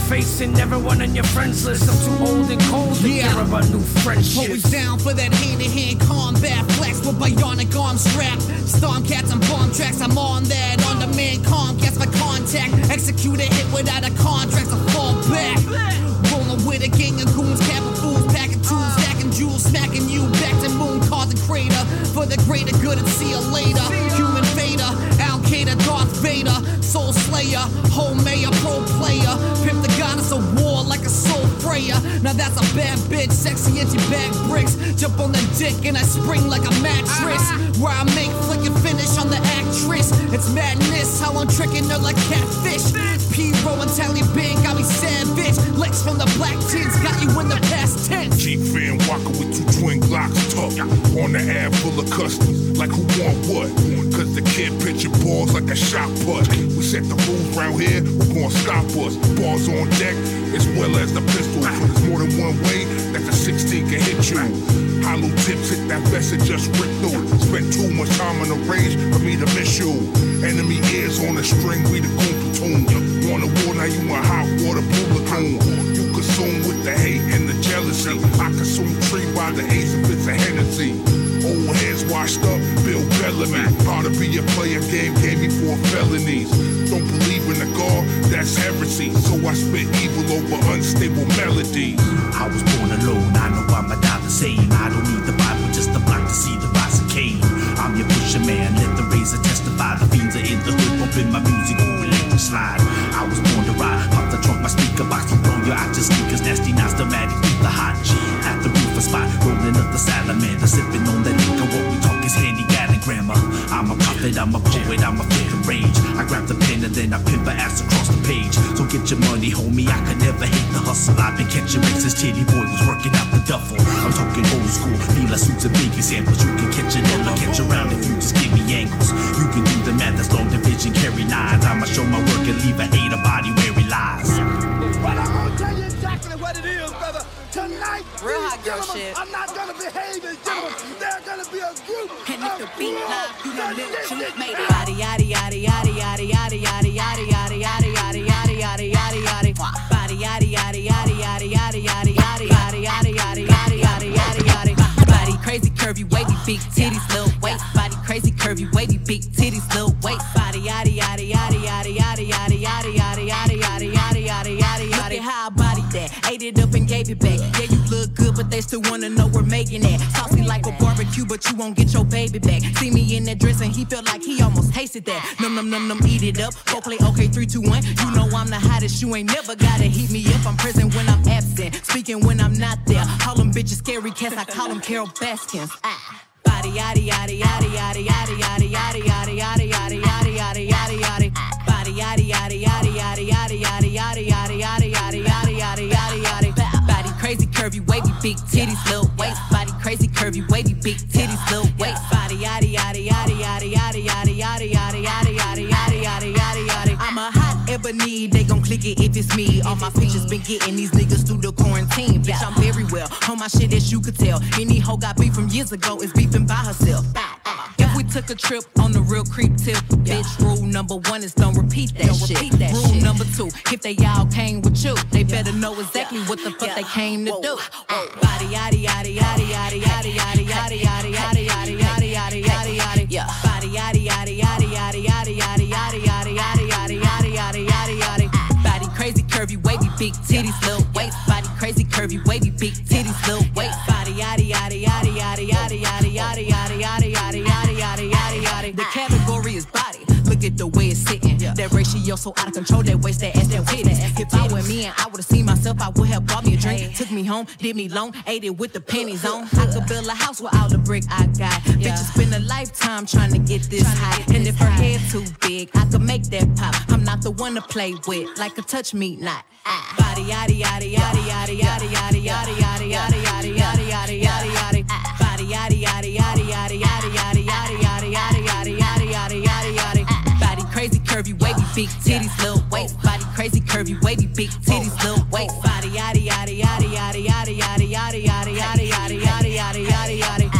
facing everyone on your friends list. I'm too old and cold to care about new friendships. Always down for that hand-to-hand combat. Flex with bionic arm strap. Stormcats and bomb tracks, I'm on that. On-demand Comcast for contact. Execute a hit without a contract, I fall back. Rolling with a gang of goons, capping fools, packing tools, stacking jewels, smacking you back to moon, causing crater. For the greater good and see you later. Human Vader, Al-Qaeda, Darth Vader, Soul Slayer, Homemaker, pro player. Pimp the goddess of war like a soul prayer. Now that's a bad bitch, sexy and she bag bricks. Jump on the dick and I spring like a mattress. Where I make flick and finish on the actress. It's madness, how I'm tricking her like catfish. P-Row and Taliban got me savage. Licks from the black tins got you in the past tense. Jeep fan walker with 2 twin Glocks tucked on the ab full of customs. Like who want what? Cause the kid pitching balls like a shot put. We set the rules round here, who gon' stop us? Balls on deck, as well as the pistol. But there's more than one way that the 16 can hit you. Hollow tips hit that vest and just rip through it. Spent too much time on the range for me to miss you. Enemy ears on the string, we the goon platoon. Want a war, now you a hot water blue lagoon. You consume with the hate and the jealousy. I consume tree by the ace if it's a Hennessy. Old heads washed up, Bill Bellamy. How to be a player, game gave me 4 felonies. Don't believe in the God, that's heresy. So I spit evil over unstable melodies. I was born alone, I know I'ma die the same. I don't need the Bible, just the block to see the rise of Cain. I'm your pusher man, let the razor testify. The fiends are in the hood, bumping my music, over electric slide. I was born to ride, pop the trunk, my speaker box, you blow your out your sneakers, nasty, nice, dramatic, beat the hot G. At the roof a spot, rolling up the salamander, sipping on that liquor, what we talk is handy gallon grammar. I'm a prophet, I'm a poet, I'm a fit of rage. I grab the pen and then I pimp her ass across the page. So get your money, homie, I could never hate the hustle. I've been catching racist titty boy was working out the duffel. I'm talking old school, Fila suits and big examples. You can catch a never catch around if you just give me angles. You can do the math, that's long division, carry nines. I'ma show my work and leave a hater body where he lies. But I'm gonna tell you exactly what it is, brother. Tonight, real hot girl shit. I'm not gonna behave as gentlemen. There's gonna be a group and if the beat live, you know little juice made it. Yaddy yaddy yaddy yaddy yaddy yaddy yaddy yaddy yaddy yaddy yaddy yaddy yaddy yaddy yaddy. Body yaddy yaddy yaddy yaddy yaddy yaddy yaddy yaddy yaddy yaddy yaddy yaddy yaddy yaddy. Body crazy, curvy, wavy, big titties, little waist. Body crazy, curvy, wavy, big titties, little waist. Body yaddy yaddy yaddy yaddy yaddy yaddy yaddy yaddy yaddy yaddy yaddy yaddy yaddy. Look at how I bodied that, ate it up and gave it back. Yeah, you look good, but they still wanna know we're making that. Saucy like a barbecue, but you won't get your baby back. See me in that dress and he felt like he almost tasted that. Num num num num, eat it up. Go play okay, 3, 2, 1. You know I'm the hottest, you ain't never gotta heat me up. I'm present when I'm absent, speaking when I'm not there. Call them bitches scary cats, I call them Carol Baskins. Body yaddy yaddy yaddy yaddy yaddy yaddy yaddy yaddy yaddy yaddy yaddy yaddy yaddy yaddy. Body yaddy yaddy yaddy yaddy yaddy yaddy yaddy yaddy yaddy yaddy yaddy yaddy yaddy yaddy. Body crazy, curvy, wavy, big titties, little waist. Body crazy, curvy, wavy, big titties, little waist. Body yaddy yaddy yaddy yaddy yaddy yaddy yaddy yaddy yaddy yaddy yaddy yaddy yaddy yaddy. I'm a hot ebony, they gon' click it if it's me. All my pictures been getting these niggas through the quarantine. Bitch, I'm very well on my shit as you could tell. Any hoe got beef from years ago is beefing by herself. If we took a trip on the real creep tip, bitch, rule number 1 is don't repeat that shit. Rule number 2, if they all came with you, they better know exactly what the fuck they came to do. Body yaddy yaddy yaddy yaddy yaddy yaddy yaddy yaddy yaddy yaddy yaddy yaddy yaddy yaddy. Body yaddy yaddy yaddy yaddy yaddy yaddy yaddy yaddy yaddy yaddy yaddy yaddy yaddy yaddy. Body crazy, curvy, wavy, big titties, little waist. Body crazy, curvy, wavy, big titties, little waist. Body yaddy yaddy yaddy yaddy yaddy yaddy yaddy yaddy yaddy yaddy yaddy yaddy yaddy yaddy. The category is body. Look at the way it's sitting. That ratio so out of control, that waist, that ass, that titties. If I were me and I would've seen myself, I would have bought me a drink. Took me home, did me long, ate it with the pennies on. I could build a house with all the brick I got. Bitches spend a lifetime trying to get this high. And if her head too big, I could make that pop. I'm not the one to play with, like a touch me not. Body yaddy yaddy yaddy yaddy yaddy yaddy yaddy yaddy yaddy yaddy yaddy yaddy yaddy yaddy. Body yaddy yaddy yaddy yaddy yaddy yaddy yaddy yaddy yaddy yaddy yaddy yaddy yaddy yaddy. Body crazy, curvy, wavy, big titties, little waist. Body crazy, curvy, wavy, big titties, little waist. Body yaddy yaddy yaddy yaddy yaddy yaddy yaddy yaddy yaddy yaddy yaddy yaddy yaddy yaddy.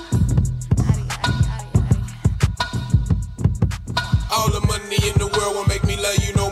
All the money in the world will make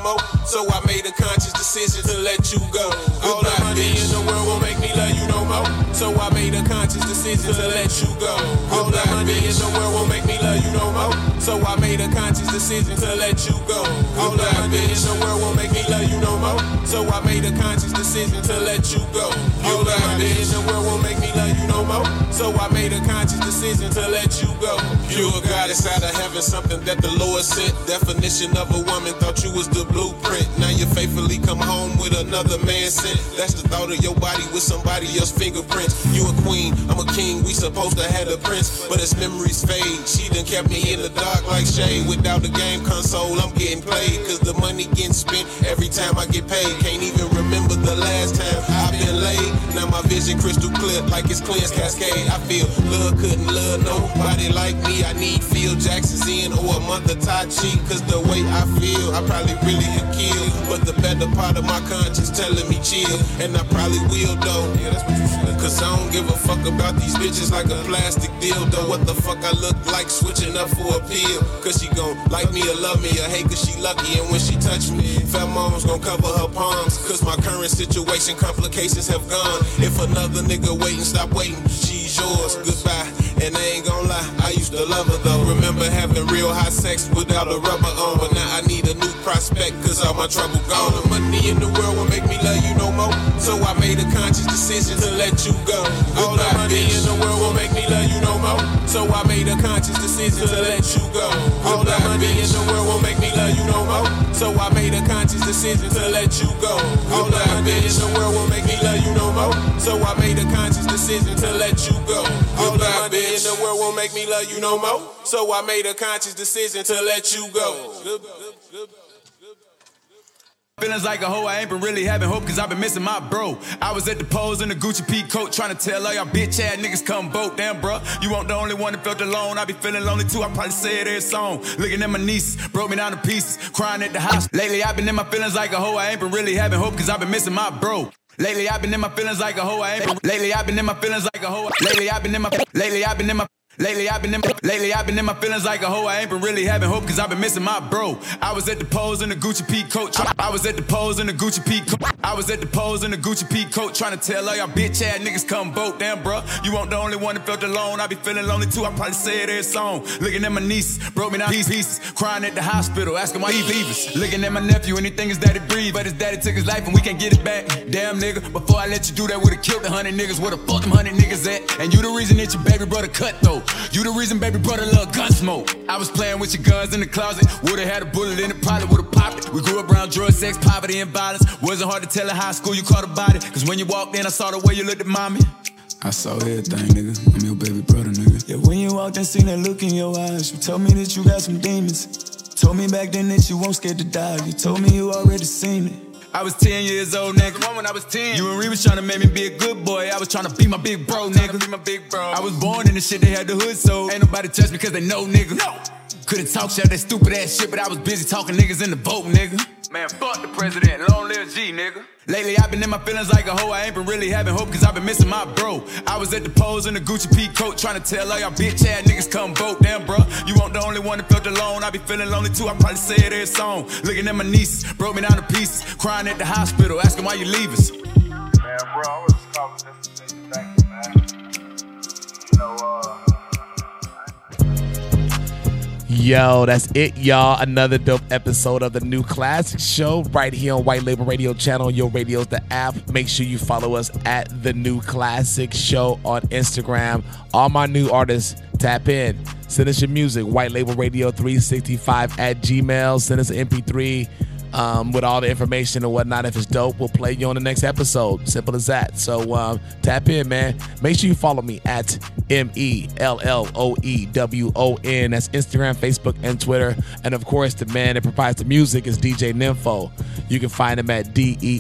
more. So I made a conscious decision to let you go. All that money in the world won't make me love you no more. So I made a conscious decision to let you go. All that money in the world won't make me love you no more. So I made a conscious decision to let you go. All that money in the world won't make me love you no more. So I made a conscious decision to let you go. All that money in the world won't make me love you no more. So I made a conscious decision to let you go. Pure goddess out of heaven, something that the Lord sent. Definition of a woman, thought you was the blueprint. Now you faithfully come home with another man sent. That's the thought of your body with somebody else's fingerprints. You a queen, I'm a king, we supposed to have a prince. But as memories fade, she done kept me in the dark like shade. Without the game console, I'm getting played. Cause the money getting spent every time I get paid. Can't even remember the last time I've been laid. Now my vision crystal clear like it's clear as Cascade. I feel love couldn't love nobody like me. I need Phil Jackson's in or a month of Tai Chi. Cause the way I feel, I probably really could kill. But the better part of my conscience telling me chill. And I probably will though. Yeah, that's what you said. Cause I don't give a fuck about these bitches like a plastic dildo. What the fuck I look like switching up for a pill. Cause she gon' like me or love me or hate cause she lucky. And when she touch me, fat mom's gon' cover her palms. Cause my current situation, complications have gone. If another nigga waiting, stop waiting. She's yours, goodbye. And I ain't gon' lie, I used to love her though. Remember having real hot sex without a rubber on. But now I need a new prospect cause all my trouble gone. The money in the world will make me love you no more. So I made a conscious decision to let you go. All that money in the world will make me love you no more. So I made a conscious decision to let you go. All that money in the world will make me love you no more. So I made a conscious decision to let you go. All that money in the world will make me love you no more. So I made a conscious decision to let you go. All that money in the world won't make me love you no more. So I made a conscious decision to let you go. Feelings like a hoe, I ain't been really having hope cause I've been missing my bro. I was at the pose in the Gucci P coat trying to tell all y'all bitch ass niggas come vote. Damn bro, you weren't the only one that felt alone. I be feeling lonely too, I probably say it every song. Looking at my nieces, broke me down to pieces, crying at the house. Lately I've been in my feelings like a hoe, I ain't been really having hope cause I've been missing my bro. Lately I've been in my feelings like a hoe, I ain't been. Lately I've been in my feelings like a hoe. Lately I've been in my feelings like a hoe. I ain't been really having hope cause I've been missing my bro. I was at the pose in the Gucci P coat. I was at the pose in the Gucci P coat trying to tell all y'all bitch ass niggas come vote. Damn bro, you weren't the only one that felt alone. I be feeling lonely too, I probably say it every song. Looking at my nieces, broke me down pieces, crying at the hospital, asking why he leave us. Looking at my nephew, anything his daddy breathe, but his daddy took his life and we can't get it back. Damn nigga, before I let you do that, would've killed the 100 niggas. Where the fuck them 100 niggas at? And you the reason that your baby brother cut though. You the reason baby brother love gun smoke. I was playing with your guns in the closet. Would've had a bullet in it, probably would've popped it. We grew up around drug, sex, poverty, and violence. Wasn't hard to tell in high school you caught a body. Cause when you walked in, I saw the way you looked at mommy. I saw everything, nigga. I'm your baby brother, nigga. Yeah, when you walked in, seen that look in your eyes. You told me that you got some demons. Told me back then that you won't scared to die. You told me you already seen it. I was 10 years old, nigga. When I was 10, you and Ree was trying to make me be a good boy. I was trying to be my big bro, nigga. I was born in the shit, they had the hood, so ain't nobody touch me cause they know, nigga. No. Couldn't talk shit, that stupid ass shit, but I was busy talking niggas in the vote, nigga. Man, fuck the president, long live G, nigga. Lately I've been in my feelings like a hoe, I ain't been really having hope cause I've been missing my bro. I was at the pose in the Gucci P coat trying to tell all y'all bitch ass niggas come vote. Damn bro, you weren't the only one that felt alone. I be feeling lonely too, I probably say it every song. Looking at my nieces, broke me down to pieces, crying at the hospital, asking why you leave us. Man bro, I was just calling just to say thank you, man. You know, Yo, that's it, y'all. Another dope episode of the New Classic Show right here on White Label Radio Channel. Your radio's the app. Make sure you follow us at the New Classic Show on Instagram. All my new artists, tap in. Send us your music, White Label Radio 365 at Gmail. Send us an MP3 with all the information and whatnot. If it's dope, we'll play you on the next episode. Simple as that. So tap in, man. Make sure you follow me at MELLOEWON. That's Instagram, Facebook, and Twitter. And of course, the man that provides the music is DJ Nympho. You can find him at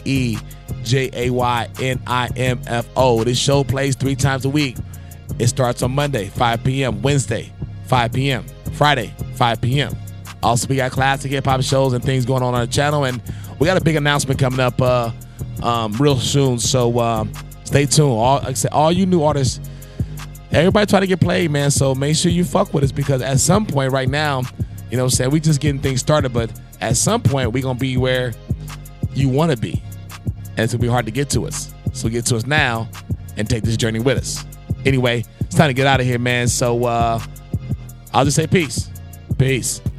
DEEJAYNIMFO. This show plays 3 times a week. It starts on Monday, 5 p.m., Wednesday, 5 p.m., Friday, 5 p.m. Also, we got classic hip-hop shows and things going on the channel, and we got a big announcement coming up real soon, so stay tuned. Like I said, all you new artists, everybody try to get played, man, so make sure you fuck with us because at some point right now, You know what I'm saying? We just getting things started, but at some point, we're going to be where you want to be. And it's going to be hard to get to us. So get to us now and take this journey with us. Anyway, it's time to get out of here, man. So I'll just say peace. Peace.